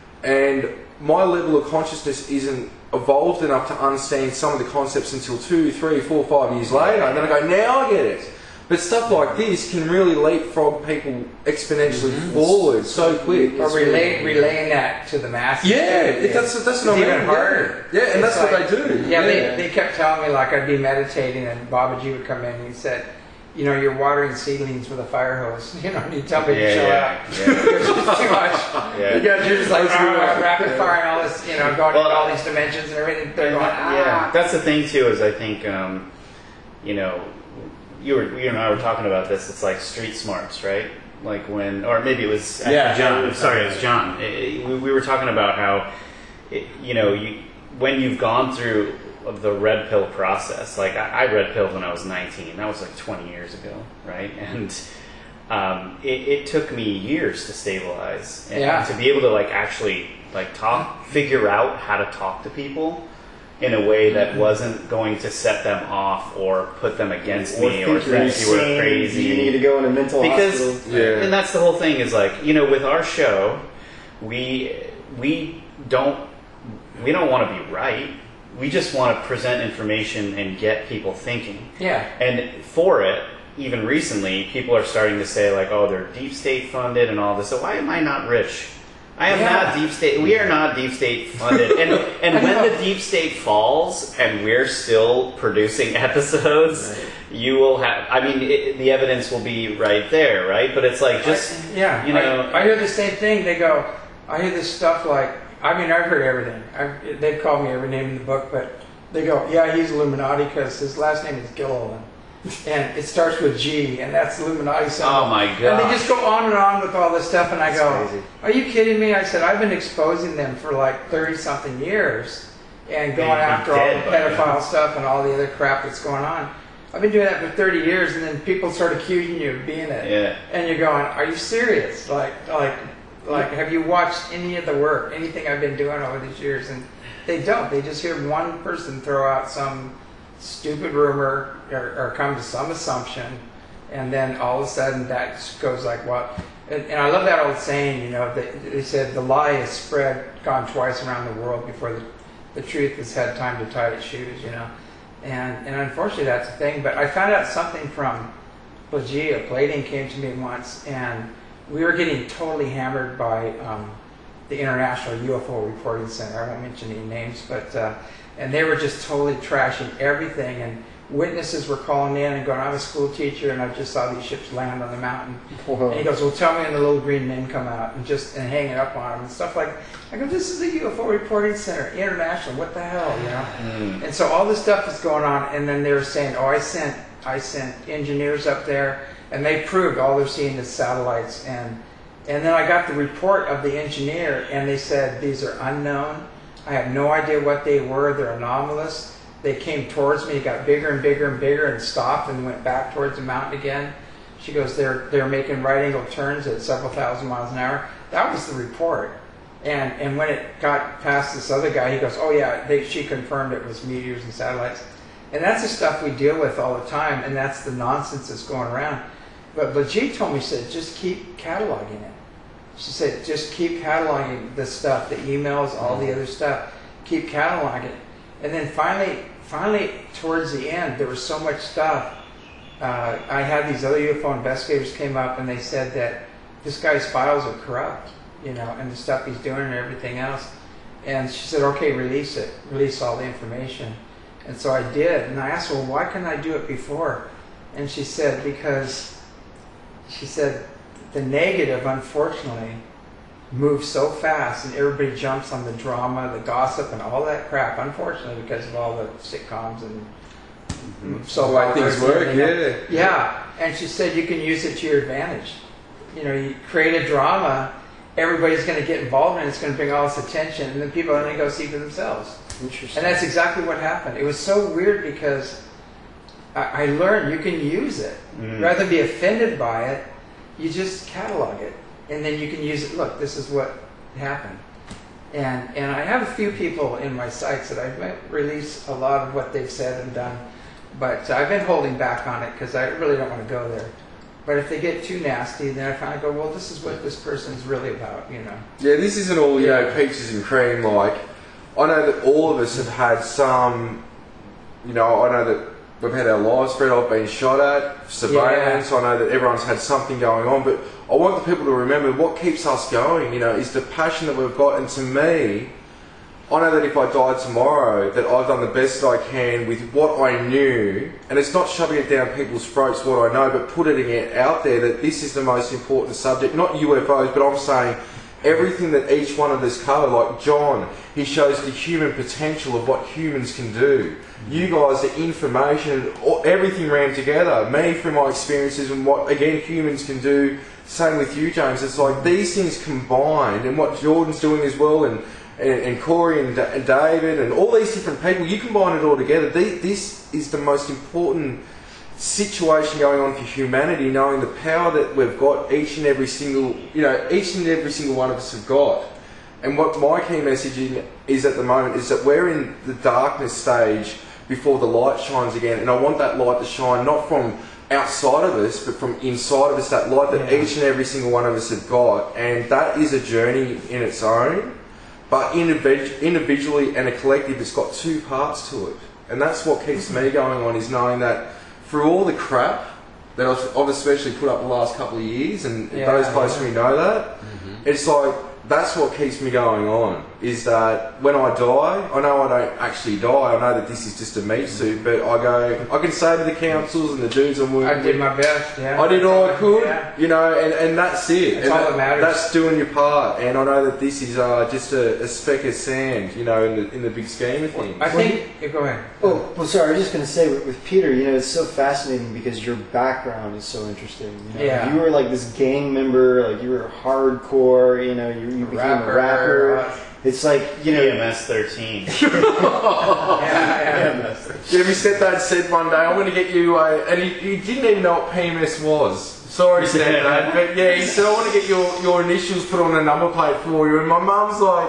and my level of consciousness isn't evolved enough to understand some of the concepts until two, three, four, five years later. And then I go, now I get it. But stuff like this can really leapfrog people exponentially Mm-hmm. forward so quick. Or relay, relaying that to the masses. Yeah, too. it, that's that's It's what I mean. even harder. Yeah, yeah and It's that's like- what they do. Yeah, They, they kept telling me, like, I'd be meditating and Babaji would come in and he said, you know, you're watering seedlings with a fire hose. You know, and you tell people Yeah, to chill yeah, out. yeah. It's just too much. Yeah. You guys, you're just like That's good. ah, rapid fire and all this, you know, going Well, into all these dimensions and everything. They're going, ah. Yeah, that's the thing too. Is I think um, you know, you were you and I were talking about this. It's like street smarts, right? Like when, or maybe it was actually Yeah, John. yeah. Sorry, it was John. It- it- we, we were talking about how, it, you know, you when you've gone through the red pill process. Like I, I red pilled when I was nineteen. That was like twenty years ago, right? And um, it, it took me years to stabilize and Yeah. to be able to like actually like talk, figure out how to talk to people in a way that wasn't going to set them off or put them against me or think you're think you were insane, crazy. You need to go in a mental Because hospital. Yeah. and that's the whole thing is like, you know, with our show, we we don't we don't want to be right. We just want to present information and get people thinking. Yeah. And for it, even recently, people are starting to say like, "Oh, they're deep state funded and all this." So why am I not rich? I am Yeah. not deep state. We are not deep state funded. And and when the deep state falls and we're still producing episodes, Right. you will have. I mean, it, the evidence will be right there, right? But it's like just I, yeah, you know. I, I hear the same thing. They go, I hear this stuff like, I mean, I've heard everything. I've, they've called me every name in the book, but they go, yeah, he's Illuminati because his last name is Gilliland. And it starts with G, and that's the Illuminati symbol. Oh my And god! they just go on and on with all this stuff, and I That's go, crazy. are you kidding me? I said, I've been exposing them for like thirty-something years and going They'd be after all dead the by now. pedophile stuff and all the other crap that's going on. I've been doing that for thirty years, and then people start accusing you of being it. Yeah. And you're going, are you serious? Like, like, like, have you watched any of the work, anything I've been doing over these years? And they don't. They just hear one person throw out some stupid rumor or, or come to some assumption, and then all of a sudden that just goes like, what? And, and I love that old saying, you know, they, they said the lie is spread, gone twice around the world before the, the truth has had time to tie its shoes, you know. And, and unfortunately that's the thing. But I found out something from Pelagia. Palladium came to me once, and we were getting totally hammered by um, the International U F O Reporting Center. I won't mention any names, but uh, and they were just totally trashing everything. And witnesses were calling in and going, "I'm a school teacher, and I just saw these ships land on the mountain." Whoa. And he goes, "Well, tell me when the little green men come out," and just and hang it up on them and stuff like. I go, "This is the U F O Reporting Center, International. What the hell, you know?" Mm. And so all this stuff is going on, and then they were saying, "Oh, I sent I sent engineers up there, and they proved all they're seeing is satellites." And and then I got the report of the engineer, and they said these are unknown. I have no idea what they were. They're anomalous. They came towards me, got bigger and bigger and bigger, and stopped and went back towards the mountain again. She goes, "They're they're making right angle turns at several thousand miles an hour." That was the report. And and when it got past this other guy, he goes, "Oh yeah, they, she confirmed it was meteors and satellites." And that's the stuff we deal with all the time, and that's the nonsense that's going around. But but G told me, she said, just keep cataloging it. She said, just keep cataloging the stuff, the emails, all the other stuff. Keep cataloging it. And then finally, finally, towards the end, there was so much stuff. Uh, I had these other U F O investigators came up, and they said that this guy's files are corrupt, you know, and the stuff he's doing and everything else. And she said, "Okay, release it. Release all the information." And so I did. And I asked her, "Well, why couldn't I do it before?" And she said, because she said the negative, unfortunately, moves so fast, and everybody jumps on the drama, the gossip, and all that crap, unfortunately, because of all the sitcoms and so The way things work, yeah. Yeah. And she said you can use it to your advantage. You know, you create a drama, everybody's going to get involved, and it's going to bring all this attention, and then people are going to go see for themselves. Interesting. And that's exactly what happened. It was so weird because I, I learned you can use it. Mm. Rather than be offended by it, you just catalog it. And then you can use it. Look, this is what happened. And and I have a few people in my sites that I might release a lot of what they've said and done. But I've been holding back on it because I really don't want to go there. But if they get too nasty, then I kind of go, well, this is what this person's really about, you know. Yeah, this isn't all, you Yeah. know, peaches and cream. Like, I know that all of us have had some, you know, I know that we've had our lives spread off, been shot at, surveillance. I know that everyone's had something going on, but I want the people to remember what keeps us going, you know, is the passion that we've got. And to me, I know that if I died tomorrow, that I've done the best I can with what I knew, and it's not shoving it down people's throats what I know, but putting it out there that this is the most important subject, not U F Os, but I'm saying everything that each one of us cover. Like John, he shows the human potential of what humans can do. You guys, the information, everything ran together. Me, through my experiences and what, again, humans can do. Same with you, James. It's like these things combined, and what Jordan's doing as well, and And, and Corey and, da- and David and all these different people, you combine it all together. The, this is the most important situation going on for humanity, knowing the power that we've got, each and every single, you know, each and every single one of us have got. And what my key message in, is at the moment is that we're in the darkness stage before the light shines again. And I want that light to shine not from outside of us, but from inside of us, that light that yeah. each and every single one of us have got. And that is a journey in its own. But individu- individually and a collective, it's got two parts to it. And that's what keeps me going on, is knowing that through all the crap that I've I've especially put up the last couple of years, and yeah, those close yeah. to me know that, mm-hmm. it's like, that's what keeps me going on, is that when I die, I know I don't actually die, I know that this is just a meat suit, but I go, I can say to the councils and the dudes I'm working I did with, my best, yeah. I did all I could, yeah. you know, and, and that's it. That's and all that, that matters. That's doing your part, and I know that this is uh, just a, a speck of sand, you know, in the in the big scheme of things. I think, yeah, go ahead. Oh, well, sorry, I was just going to say, with, with Peter, you know, it's so fascinating because your background is so interesting. You know? Yeah. You were like this gang member, like you were hardcore, you know, you, you became Rapper, a rapper. uh, It's like, you know... E M S thirteen. yeah, yeah. Yeah, we said that said one day, I'm going to get you a... And he, he didn't even know what P M S was. Sorry, said that. But yeah, he said, I want to get your, your initials put on a number plate for you. And my mum's like,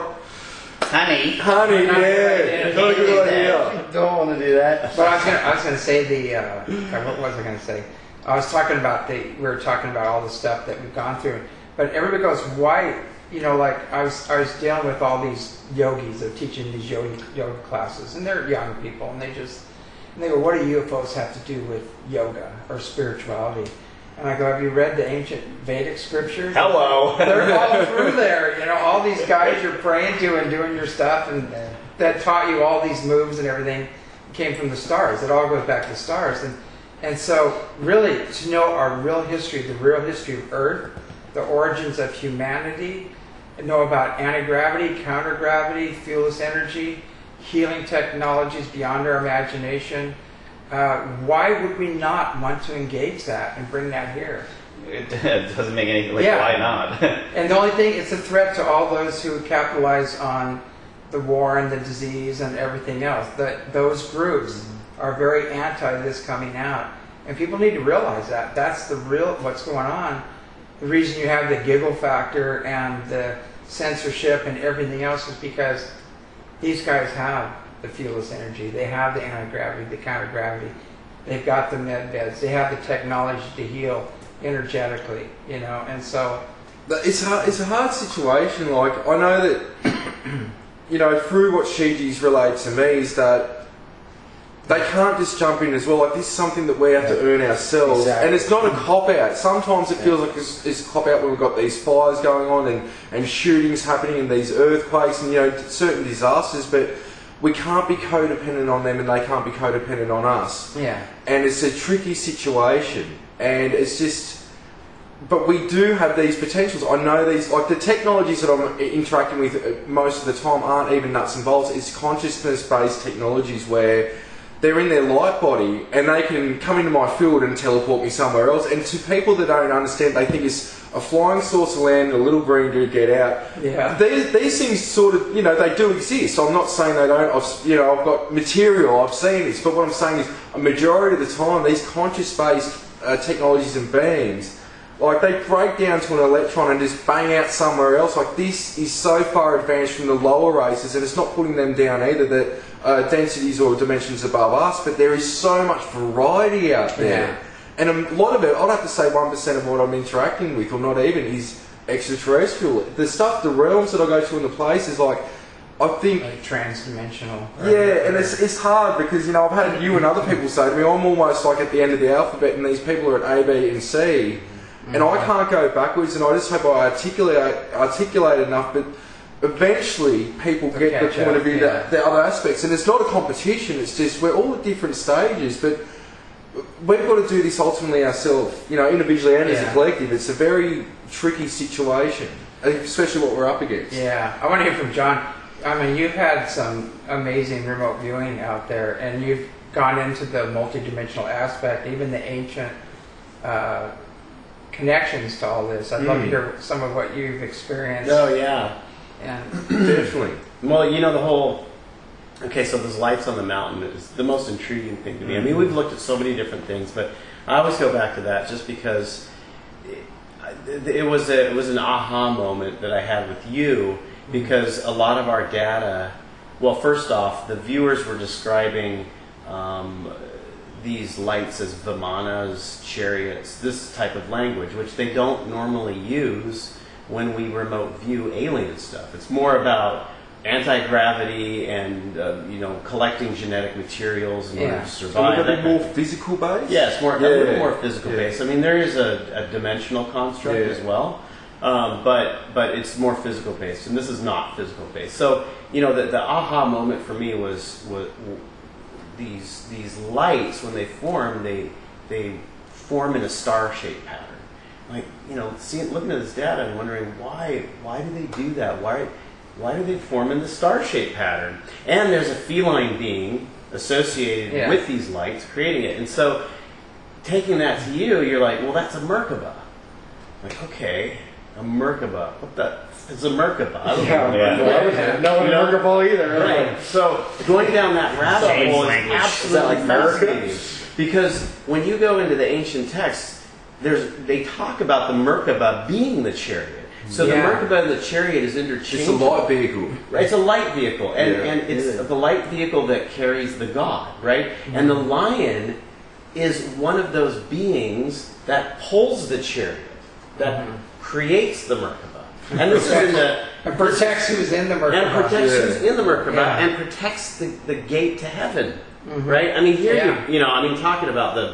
Honey. honey, No, yeah, no, not a no, good no, idea. I don't want to do that. But I was gonna, I was gonna say the, uh, what was I gonna say? I was talking about the, we were talking about all the stuff that we've gone through. But everybody goes, why, you know, like I was, I was dealing with all these yogis, they're teaching these yoga, yoga classes, and they're young people, and they just, and they go, what do U F Os have to do with yoga or spirituality? And I go, have you read the ancient Vedic scriptures? Hello. They're all through there, you know, all these guys you're praying to and doing your stuff, and that taught you all these moves and everything came from the stars. It all goes back to the stars. And and so really to know our real history, the real history of Earth, the origins of humanity, and know about anti-gravity, counter-gravity, fuelless energy, healing technologies beyond our imagination, uh, why would we not want to engage that and bring that here? It doesn't make any, like, Yeah. why not? And the only thing, it's a threat to all those who capitalize on the war and the disease and everything else. That those groups are very anti this coming out. And people need to realize that. That's the real, what's going on. The reason you have the giggle factor and the censorship and everything else is because these guys have the fuelless energy. They have the anti-gravity, the counter-gravity. They've got the med beds. They have the technology to heal energetically, you know, and so... It's hard, it's a hard situation. Like, I know that, you know, through what Shiji's relayed to me is that they can't just jump in as well. Like, this is something that we have to earn ourselves. Exactly. And it's not a cop-out. Sometimes it feels like it's, it's a cop-out when we've got these fires going on and, and shootings happening and these earthquakes and, you know, certain disasters, but we can't be codependent on them and they can't be codependent on us. Yeah. And it's a tricky situation. And it's just... But we do have these potentials. I know these, like the technologies that I'm interacting with most of the time aren't even nuts and bolts. It's consciousness-based technologies where they're in their light body and they can come into my field and teleport me somewhere else. And to people that don't understand, they think it's a flying saucer land, a little green dude get out. Yeah. These, these things sort of, you know, they do exist. I'm not saying they don't. I've, you know, I've got material, I've seen this. But what I'm saying is a majority of the time, these conscious-based uh, technologies and beings, like, they break down to an electron and just bang out somewhere else. Like, this is so far advanced from the lower races, and it's not putting them down either, that uh, densities or dimensions above us, but there is so much variety out there. Yeah. And a lot of it, I'd have to say one percent of what I'm interacting with, or not even, is extraterrestrial. The stuff, the realms that I go to in the place is like, I think... Like trans-dimensional. Yeah, and it's, it's hard because, you know, I've had you and other people say to me, I'm almost like at the end of the alphabet and these people are at A, B and C. And I can't go backwards, and I just hope I articulate articulate enough. But eventually people To get the catch point up, of view yeah. that the other aspects, and it's not a competition. It's just we're all at different stages, but we've got to do this ultimately ourselves, you know, individually and as Yeah. a collective. It's a very tricky situation, especially what we're up against. Yeah, I want to hear from John. I mean, you've had some amazing remote viewing out there, and you've gone into the multidimensional aspect, even the ancient uh, connections to all this. I'd love to Mm. hear some of what you've experienced. Oh yeah. And Definitely. Well, you know the whole. Okay, so those lights on the mountain is the most intriguing thing to me. I mean, we've looked at so many different things, but I always go back to that just because it, it was a, it was an aha moment that I had with you, because a lot of our data. Well, first off, the viewers were describing um, these lights as vimanas, chariots, this type of language, which they don't normally use when we remote view alien stuff. It's more about anti-gravity and uh, you know, collecting genetic materials in order Yeah. to So survive. we're that a bit kind more of- physical based. yeah, it's more, Yeah. a little more physical Yeah. based. I mean, there is a, a dimensional construct Yeah. as well, um, but but it's more physical based, and this is not physical based. So you know, the, the aha moment for me was was these these lights, when they form, they they form in a star shaped pattern. Like, you know, seeing looking at this data and wondering why why do they do that? Why why do they form in the star shaped pattern? And there's a feline being associated Yeah. with these lights creating it. And so taking that to you, you're like, well, that's a Merkaba. Like, okay, a Merkaba. What the is a Merkaba? I don't Yeah, know. Yeah. no, Yeah. no You know? Merkaba ball either. Right. So going down that rabbit James hole is language. absolutely Is that like America? fascinating. Because when you go into the ancient texts, there's they talk about the Merkaba being the chariot. So Yeah. the Merkaba and the chariot is It's a interchangeable. light vehicle. Right, it's a light vehicle, and, Yeah. and it's Yeah. the light vehicle that carries the god, right? And the lion is one of those beings that pulls the chariot, that Mhm. creates the Merkaba. And this is in the and protects who's in the and Merkaba. protects Yeah. who's in the Merkaba Yeah. and protects the, the gate to heaven, Mhm. right? I mean, here Yeah. you, you know, I mean, talking about the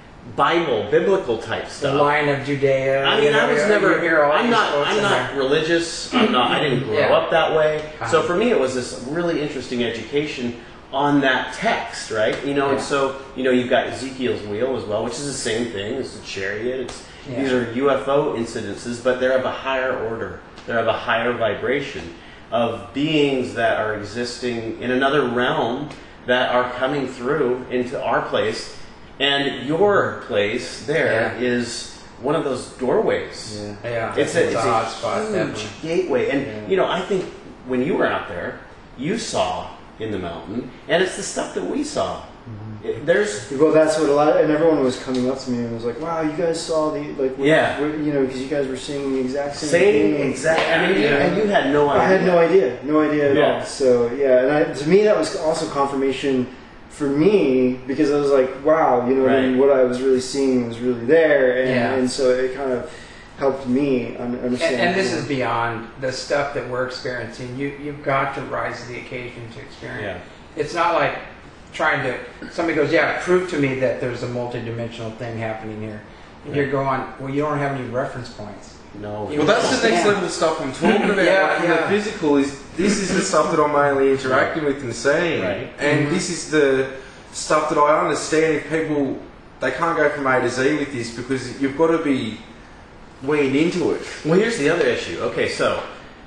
Bible, biblical type The stuff. Lion of Judea. I mean, you know, I was you- never. you hear all I'm these not. quotes I'm in not there. religious. I'm not. I didn't grow Yeah. up that way. So Uh-huh. for me, it was this really interesting education on that text, right? You know, and Yeah. so you know, you've got Ezekiel's wheel as well, which is the same thing. It's a chariot. It's Yeah. these are U F O incidences, but they're of a higher order. They're of a higher vibration of beings that are existing in another realm that are coming through into our place. And your place there Yeah. is one of those doorways. Yeah. Yeah, It's a, it's a a hot spot, huge definitely. gateway. And, Yeah. you know, I think when you were out there, you saw in the mountain, and it's the stuff that we saw. It- there's, Well, that's what a lot, and everyone was coming up to me and was like, "Wow, you guys saw the like, what- Yeah. what- you know, because you guys were seeing the exact same, same thing." exact, I mean, you, Yeah. and you had no idea. I had no idea, no idea at Yeah. all. So yeah, and I, to me that was also confirmation for me, because I was like, wow, you know, what I mean, Right. what I was really seeing was really there, and, Yeah. and so it kind of helped me un- And, understand. and this is beyond the stuff that we're experiencing. You, you've got to rise to the occasion to experience. Yeah. It's not like trying to, somebody goes, yeah, prove to me that there's a multidimensional thing happening here. And you're going, well, you don't have any reference points. No. You- Well, that's the next Yeah. level of stuff I'm talking about. Yeah, like, from yeah. the physical is this is the stuff that I'm mainly interacting with and seeing, Right. and Mhm. this is the stuff that I understand. If people they can't go from A to Z with this because you've got to be weaned into it. Well, here's the other issue. Okay, so,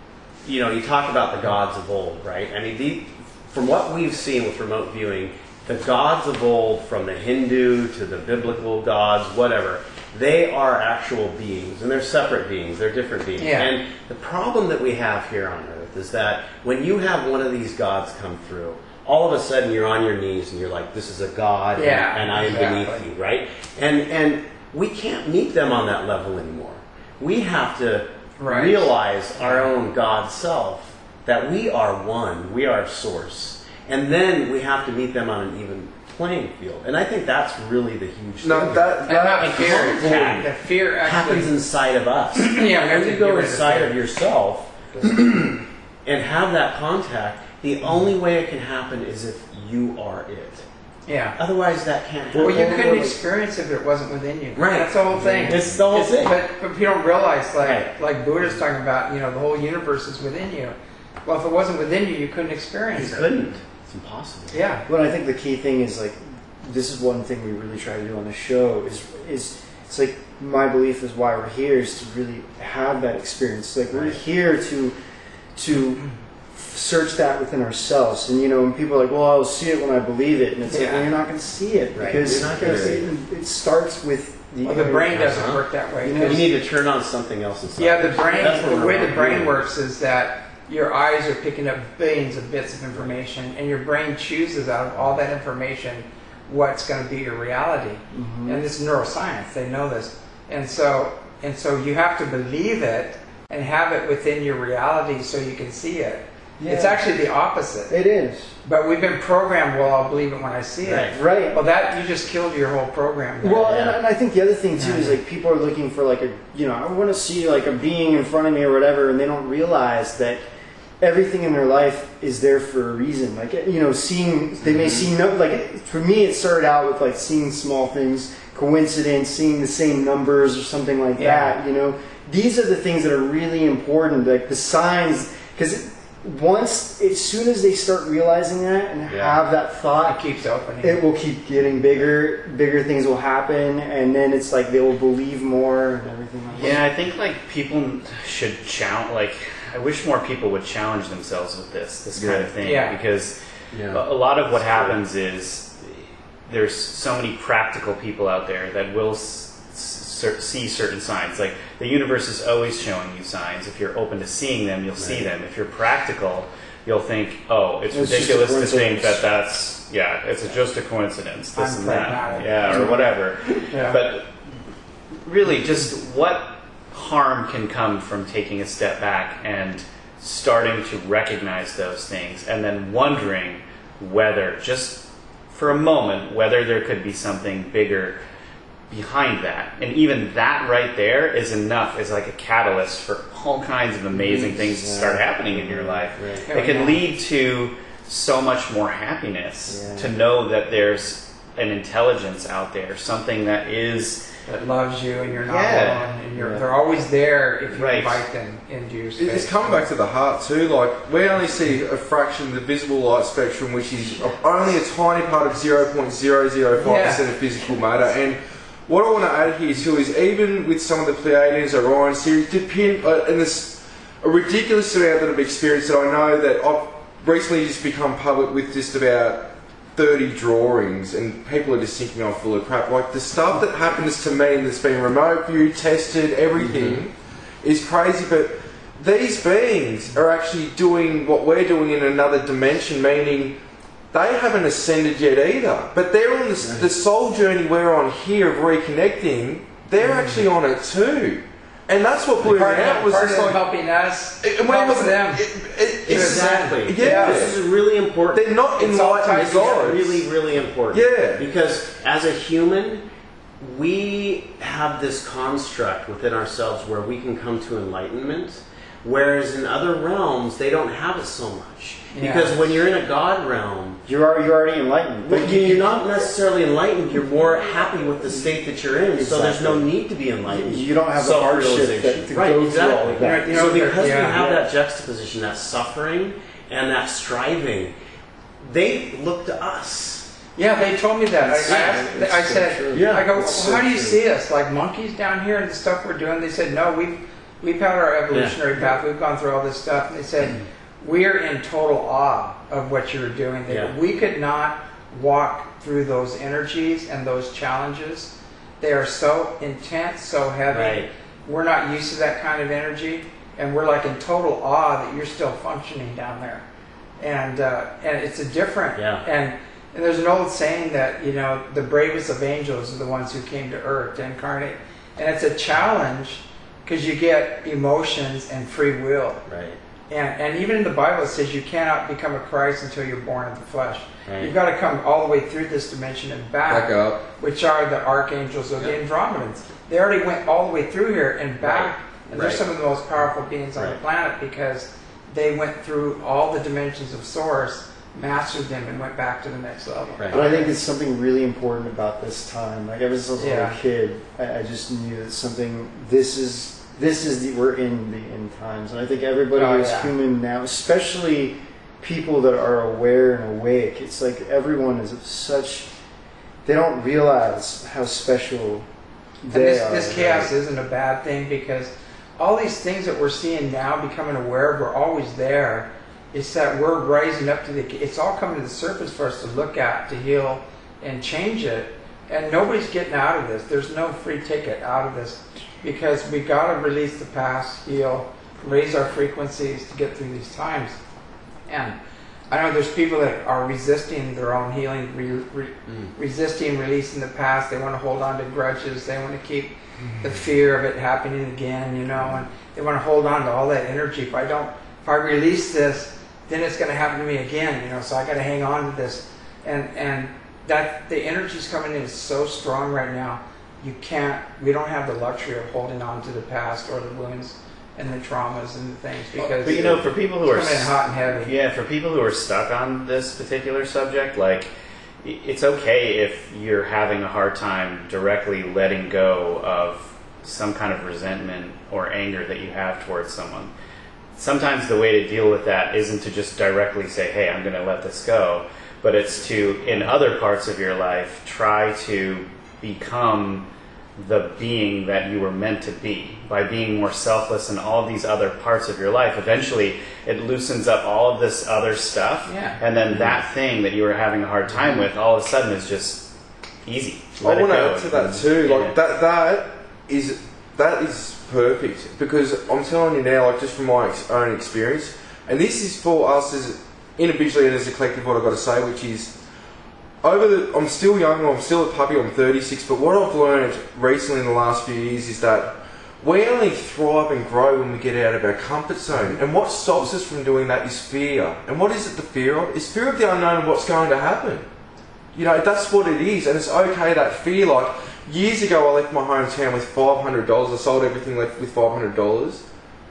you know, you talk about the gods of old, right? I mean, the, from what we've seen with remote viewing, the gods of old, from the Hindu to the biblical gods, whatever, they are actual beings, and they're separate beings, they're different beings. Yeah. And the problem that we have here on Earth is that when you have one of these gods come through, all of a sudden you're on your knees and you're like, this is a god, and- Yeah, and, I am exactly. beneath you, right? And and we can't meet them on that level anymore. We have to Right. realize our own God self, that we are one, we are source. And then we have to meet them on an even playing field. And I think that's really the huge No, thing. that And not that fear. concord The fear actually happens inside of us. Yeah, we have when to you go get rid of inside fear. of yourself and have that contact, the only way it can happen is if you are it. Yeah. Otherwise, that can't happen. Well, you couldn't experience it if it wasn't within you. Right. That's the whole thing. It's the whole thing. But, but you don't realize, like Right. like Buddha's talking about, you know, the whole universe is within you. Well, if it wasn't within you, you couldn't You experience it. couldn't. It's impossible. Yeah. Well, I think the key thing is like, this is one thing we really try to do on the show is is it's like my belief is why we're here is to really have that experience. Like we're Right. here to to search that within ourselves. And you know, when people are like, "Well, I'll see it when I believe it," and it's like, Yeah. well, you're not going to see it Right. because You're not gonna because see it, it starts with the, Well, the brain doesn't Uh-huh. work that way. You know, You need to turn on something else inside. Yeah, the brain, That's what the we're way the not brain doing. works is that your eyes are picking up billions of bits of information, and your brain chooses out of all that information what's going to be your reality. Mhm. And this is neuroscience; they know this, and so and so you have to believe it and have it within your reality so you can see it. It's Yeah. actually the opposite. It is But we've been programmed. Well, I'll believe it when I see it. Right. right. Well, that you just killed your whole program. there. Well, and, Yeah. and I think the other thing too is like people are looking for like a you know I want to see like a being in front of me or whatever, and they don't realize that everything in their life is there for a reason. Like you know, seeing they may see no like for me it started out with like seeing small things, coincidence, seeing the same numbers or something like Yeah. that. You know, these are the things that are really important. Like the signs, because once as soon as they start realizing that and Yeah. have that thought. it keeps opening. It will keep getting bigger, bigger things will happen, and then it's like they will believe more and everything like Yeah, I think like people should challenge. Like, I wish more people would challenge themselves with this, this kind Yeah. of thing, Yeah. because Yeah. a a lot of what That's happens is there's so many practical people out there that will s- s- see certain signs. Like the universe is always showing you signs. If you're open to seeing them, you'll see Right. them. If you're practical, you'll think, oh, it's, It's just a ridiculous to think coincidence. that that's yeah, it's just a coincidence. This I'm and that, pragmatic. yeah, or whatever. Yeah. But really, just what harm can come from taking a step back and starting to recognize those things, and then wondering whether, just for a moment, whether there could be something bigger behind that. And even that right there is enough, is like a catalyst for all kinds of amazing things to start happening in your life. Right. It can lead to so much more happiness Yeah. to know that there's an intelligence out there, something that is that loves you and you're not Yeah. alone, and you're, Yeah. they're always there if you Right. invite them into your It- space. It's coming back to the heart too. Like we only see a fraction of the visible light spectrum, which is only a tiny part of zero point zero zero five percent of physical matter. And what I want to add here too is even with some of the Pleiadians, Orion series, depend uh, and there's a ridiculous amount that I've experienced that I know that I've recently just become public with just about thirty drawings, and people are just thinking I'm full of crap. Like the stuff that happens to me and that's been remote viewed, tested, everything is crazy. But these beings are actually doing what we're doing in another dimension, meaning they haven't ascended yet either. But they're on the, the soul journey we're on here of reconnecting. They're actually on it too. And that's what blew me part out of, was part just of like helping us, it, when it helps was- them. it- it- it's- Exactly. Yeah. This is really important. They're not It's all enlightened tied together. gods. Really, really important. Yeah. Because as a human, we have this construct within ourselves where we can come to enlightenment, whereas in other realms, they don't have it so much. Yeah. Because when you're in a God realm, you're al- you're already enlightened. but you- you're not necessarily enlightened. You're more happy with the state that you're in, so there's no need to be enlightened. You don't have the hardship Self-realization. that to right, go through exactly. all of that. You know, so because yeah, we have yeah. that juxtaposition, that suffering and that striving, they look to us. Yeah, they told me that. I, I, asked, It's I so said, true. Yeah, I go, well, it's so how do you true. see us? Like monkeys down here and the stuff we're doing? They said, no, we've, we've had our evolutionary path. We've gone through all this stuff. And they said, we're in total awe of what you're doing. They, Yeah. We could not walk through those energies and those challenges. They are so intense, so heavy. Right. We're not used to that kind of energy. And we're like in total awe that you're still functioning down there. And, uh, and it's a different. Yeah. And, and there's an old saying that, you know, the bravest of angels are the ones who came to earth to incarnate. And it's a challenge because you get emotions and free will. Right. And, and even in the Bible it says you cannot become a Christ until you're born of the flesh. Right. You've got to come all the way through this dimension and back, Back up. which are the archangels or the Andromedans. They already went all the way through here and back. Right. And they're Right. some of the most powerful beings on the Right. planet because they went through all the dimensions of Source, mastered them, and went back to the next level. Right. But I think it's something really important about this time. Like ever since I was a Yeah. little kid, I, I just knew that something. This is this is the, we're in the end times, and I think everybody Oh, is yeah. human now, especially people that are aware and awake. It's like everyone is such, they don't realize how special And they this, are. this chaos isn't a bad thing, because all these things that we're seeing now, becoming aware of, we're always there. It's that we're rising up to the, it's all coming to the surface for us to look at, to heal, and change it. And nobody's getting out of this. There's no free ticket out of this, because we got to release the past, heal, raise our frequencies to get through these times. And I know there's people that are resisting their own healing, re, re, Mm. resisting releasing the past. They want to hold on to grudges. They want to keep the fear of it happening again, you know, and they want to hold on to all that energy. If I don't, if I release this, then it's going to happen to me again, you know. So I got to hang on to this, and and that the energy's coming in is so strong right now. You can't. We don't have the luxury of holding on to the past or the wounds and the traumas and the things, because But you know, for people who are it's coming in hot and heavy. yeah, for people who are stuck on this particular subject, like i- it's okay if you're having a hard time directly letting go of some kind of resentment or anger that you have towards someone. Sometimes the way to deal with that isn't to just directly say, "Hey, I'm going to let this go," but it's to, in other parts of your life, try to become the being that you were meant to be by being more selfless in all these other parts of your life. Eventually, it loosens up all of this other stuff, Yeah. and then that thing that you were having a hard time with, all of a sudden, is just easy. Let I it want to go. add to that too. Like Yeah. that, that is that is perfect, because I'm telling you now, like just from my ex- own experience, and this is for us as individually and as a collective. What I've got to say, which is, over the, I'm still young, I'm still a puppy, I'm thirty-six, but what I've learned recently in the last few years is that we only thrive and grow when we get out of our comfort zone. And what stops us from doing that is fear. And what is it the fear of? It's fear of the unknown and what's going to happen. You know, that's what it is. And it's okay, that fear. Like, years ago I left my hometown with five hundred dollars. I sold everything left with five hundred dollars.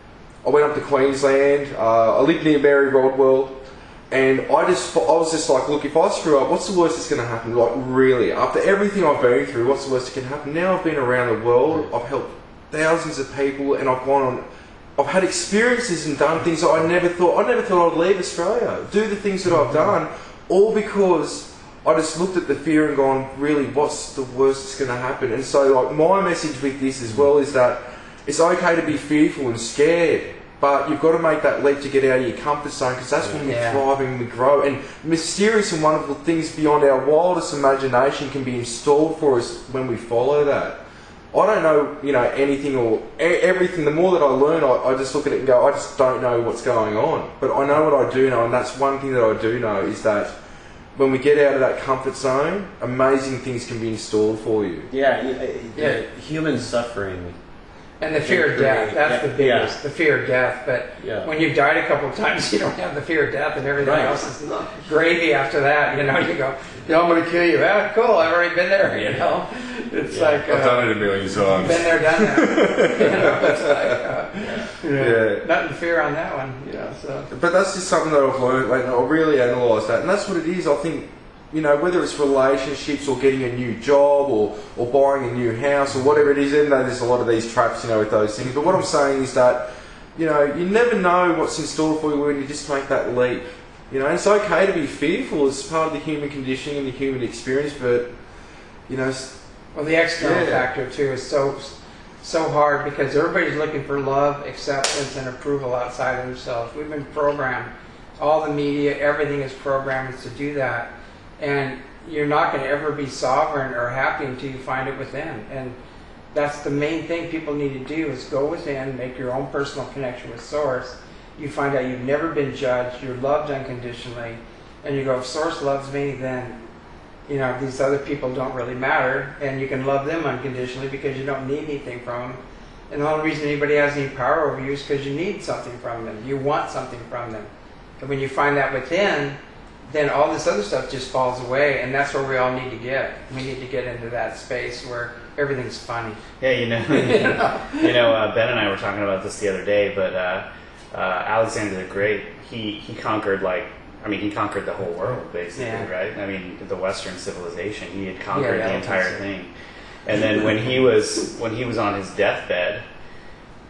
I went up to Queensland. Uh, I lived near Mary Rodwell. And I just, I was just like, look, if I screw up, what's the worst that's going to happen? Like, really, after everything I've been through, what's the worst that can happen? Now I've been around the world, I've helped thousands of people, and I've gone on, I've had experiences and done things that I never thought, I never thought I'd leave Australia, do the things that I've done, all because I just looked at the fear and gone, really, what's the worst that's going to happen? And so, like, my message with this as well is that it's okay to be fearful and scared, but you've got to make that leap to get out of your comfort zone, because that's when we Yeah. thrive and we grow. And mysterious and wonderful things beyond our wildest imagination can be installed for us when we follow that. I don't know, you know, anything or e- everything. The more that I learn, I, I just look at it and go, I just don't know what's going on. But I know what I do know, and that's one thing that I do know, is that when we get out of that comfort zone, amazing things can be installed for you. Yeah, y- y- Yeah. the human suffering. And the fear of death, that's the Yeah. biggest, the fear of death. But Yeah. when you've died a couple of times, you don't have the fear of death, and everything Right. else is gravy after that. You know, you go, you know, I'm going to kill you. Ah, cool, I've already been there, you know. It's Yeah. like, uh, I've done it a million times. been there, done that. You know, it's like, uh, you know, Yeah. nothing to fear on that one, you know, so. But that's just something that I've learned, like, I really analyse that, and that's what it is. I think, you know, whether it's relationships or getting a new job or, or buying a new house or whatever it is, even though there's a lot of these traps, you know, with those things. But what I'm saying is that, you know, you never know what's in store for you when you just make that leap. You know, and it's okay to be fearful. It's part of the human conditioning and the human experience, but, you know, s- Well, the external Yeah. factor too is so so hard, because everybody's looking for love, acceptance, and approval outside of themselves. We've been programmed. All the media, everything is programmed to do that, and you're not going to ever be sovereign or happy until you find it within. And that's the main thing people need to do, is go within, make your own personal connection with Source. You find out you've never been judged, you're loved unconditionally, and you go, if Source loves me, then, you know, these other people don't really matter, and you can love them unconditionally because you don't need anything from them. And the only reason anybody has any power over you is because you need something from them. You want something from them. And when you find that within, then all this other stuff just falls away, and that's where we all need to get. We need to get into that space where everything's funny. Yeah, you know, you know, uh, Ben and I were talking about this the other day, but uh, uh, Alexander the Great, he, he conquered, like, I mean, he conquered the whole world, basically, Yeah. right? I mean, the Western civilization, he had conquered Yeah, the yeah, entire so. thing. And then when he was when he was on his deathbed,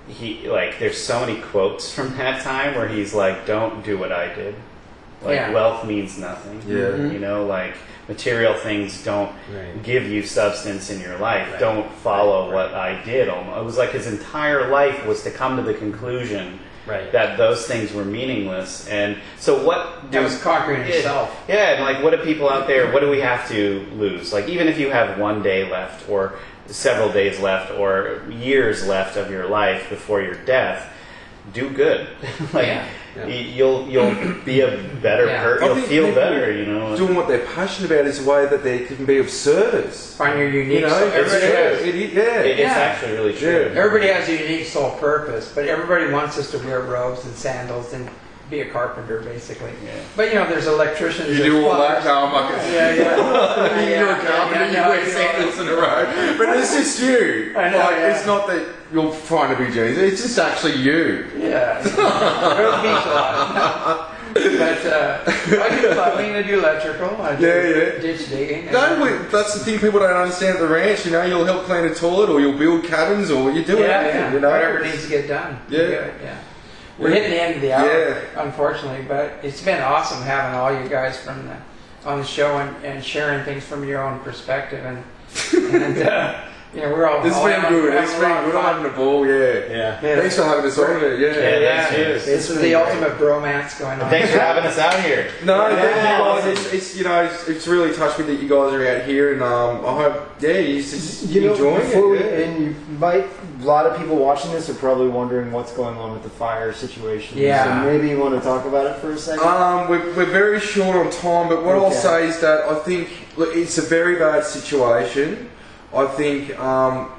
he like there's so many quotes from that time where he's like, "Don't do what I did." Like Yeah. wealth means nothing. Yeah. Mhm. You know, like material things don't Right. give you substance in your life. Right. Don't follow Right. what I did. Almost. It was like his entire life was to come to the conclusion Right. that those things were meaningless. And so what do That was conquering Yeah. himself. Yeah, and like what do people out there, what do we have to lose? Like even if you have one day left or several days left or years left of your life before your death, do good. like Yeah. Yeah. y- you'll you'll be a better Yeah. per- I you'll think feel people better, you know. Doing what they're passionate about is a way that they can be of service. Find your unique You know, soul. it's Everybody true. has, It is- yeah. It- it's Yeah. actually really true. Yeah. everybody has a unique soul purpose, but everybody wants us to wear robes and sandals and be a carpenter, basically. Yeah. But you know, there's electricians. You there's do all that? plumbers. No, I'm not going to. Yeah, yeah. You're a carpenter, yeah, you no, wear I do. sandals in a row. But it's just you. I know, Like, yeah. It's not that you're trying to be Jesus, it's just actually you. Yeah. Go to the beach a lot. But uh, I do plumbing, I do electrical, I do Yeah, yeah. ditch digging. and- No, we, that's the thing people don't understand at the ranch. You know, you'll help clean a toilet, or you'll build cabins, or you do yeah, everything. yeah. You know, Whatever needs to get done. you Yeah. do it, yeah. We're hitting the end of the hour, Yeah. unfortunately, but it's been awesome having all you guys from the on the show and, and sharing things from your own perspective, and and uh, you know we're all. It's all been having- good. It's having a lot been of good. I'm fun. having a ball. Yeah. Yeah. Yeah. Thanks for having us on it. Yeah. Yeah, Yeah, thanks, yeah. cheers. This is the ultimate bromance going on. Thanks for having us out here. No, Yeah. thank you guys. It's, it's you know, it's, it's really touched me that you guys are out here, and um, I hope yeah, you just You know, enjoying before it. we, yeah. and you might, a lot of people watching this are probably wondering what's going on with the fire situation. Yeah. So maybe you want to talk about it for a second. Um, we're, we're very short on time, but what I'll Okay. say is that I think look, it's a very bad situation. I think um,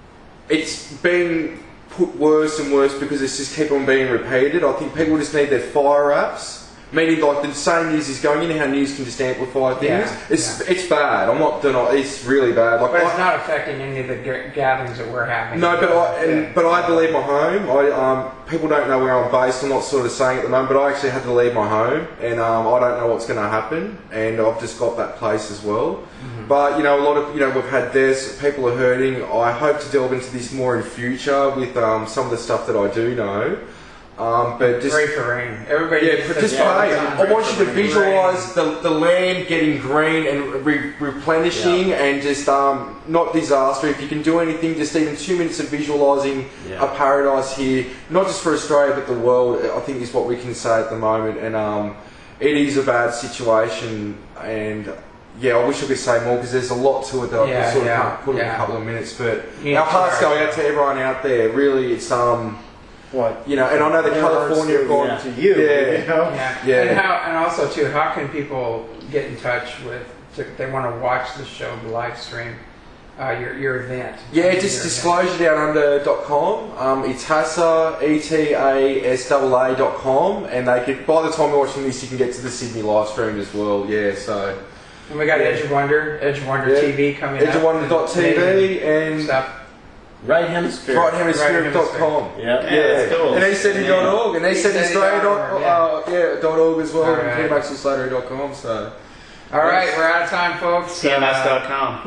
it's been put worse and worse because it's just keep on being repeated. I think people just need their fire apps, meaning like the same news is going in, how news can just amplify things. Yeah, It's it's bad. I'm not denying. It's really bad. Like But it's I- not affecting any of the g- gatherings that we're having. No, but I and, Yeah. but I had to leave my home. I um, people don't know where I'm based. I'm not sort of saying at the moment, but I actually had to leave my home, and um, I don't know what's going to happen. And I've just got that place as well. Mm-hmm. But you know, a lot of you know we've had this. People are hurting. I hope to delve into this more in future with um, some of the stuff that I do know. Um, but just Pray for rain. Everybody yeah, just but says, just yeah, pray. it's on. I want you to Rain. visualize the, the land getting green and re- replenishing and just um, not disaster. If you can do anything, just even two minutes of visualizing Yeah. a paradise here, not just for Australia but the world, I think is what we can say at the moment. And um, it is a bad situation, and yeah, I wish I could say more because there's a lot to it that I Yeah, can sort yeah, of can't put in yeah. a couple of minutes. But Yeah, our hearts sure. go out to everyone out there. Really, it's um, what? you know, and I know that Their hearts California have go gone out to you. Yeah. You know? Yeah. Yeah. And how and also too, how can people get in touch with? To, they want to watch the show, the live stream, uh, your your event. Yeah, Your just event. disclosure down under dot com. Um, it's Hassa, E T A S A A dot com, and they could, by the time you're watching this, you can get to the Sydney live stream as well. Yeah, so And we got Edge of Wonder, Edge of Wonder Yeah. T V coming up. edge of wonder dot t v and stuff. Right hemisphere. right hemisphere dot com. Yeah. Yeah, that's cool. and e c d dot org, and e c d australia dot uh, yeah, dot org as well, All and right. peter maxwell slattery dot com. So All right, we're out of time, folks. C M S dot com.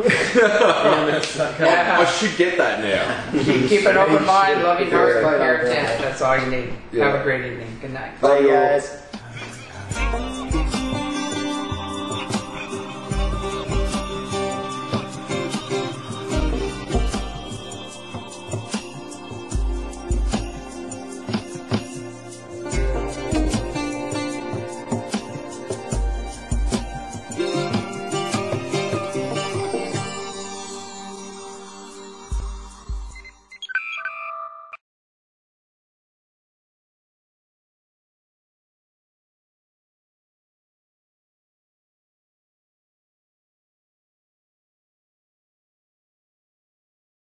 Yeah. I should get that now. Keep, keep an open mind, loving heart, Yeah. prepare intent. That's all you need. Yeah. Have a great evening. Good night. Bye, guys.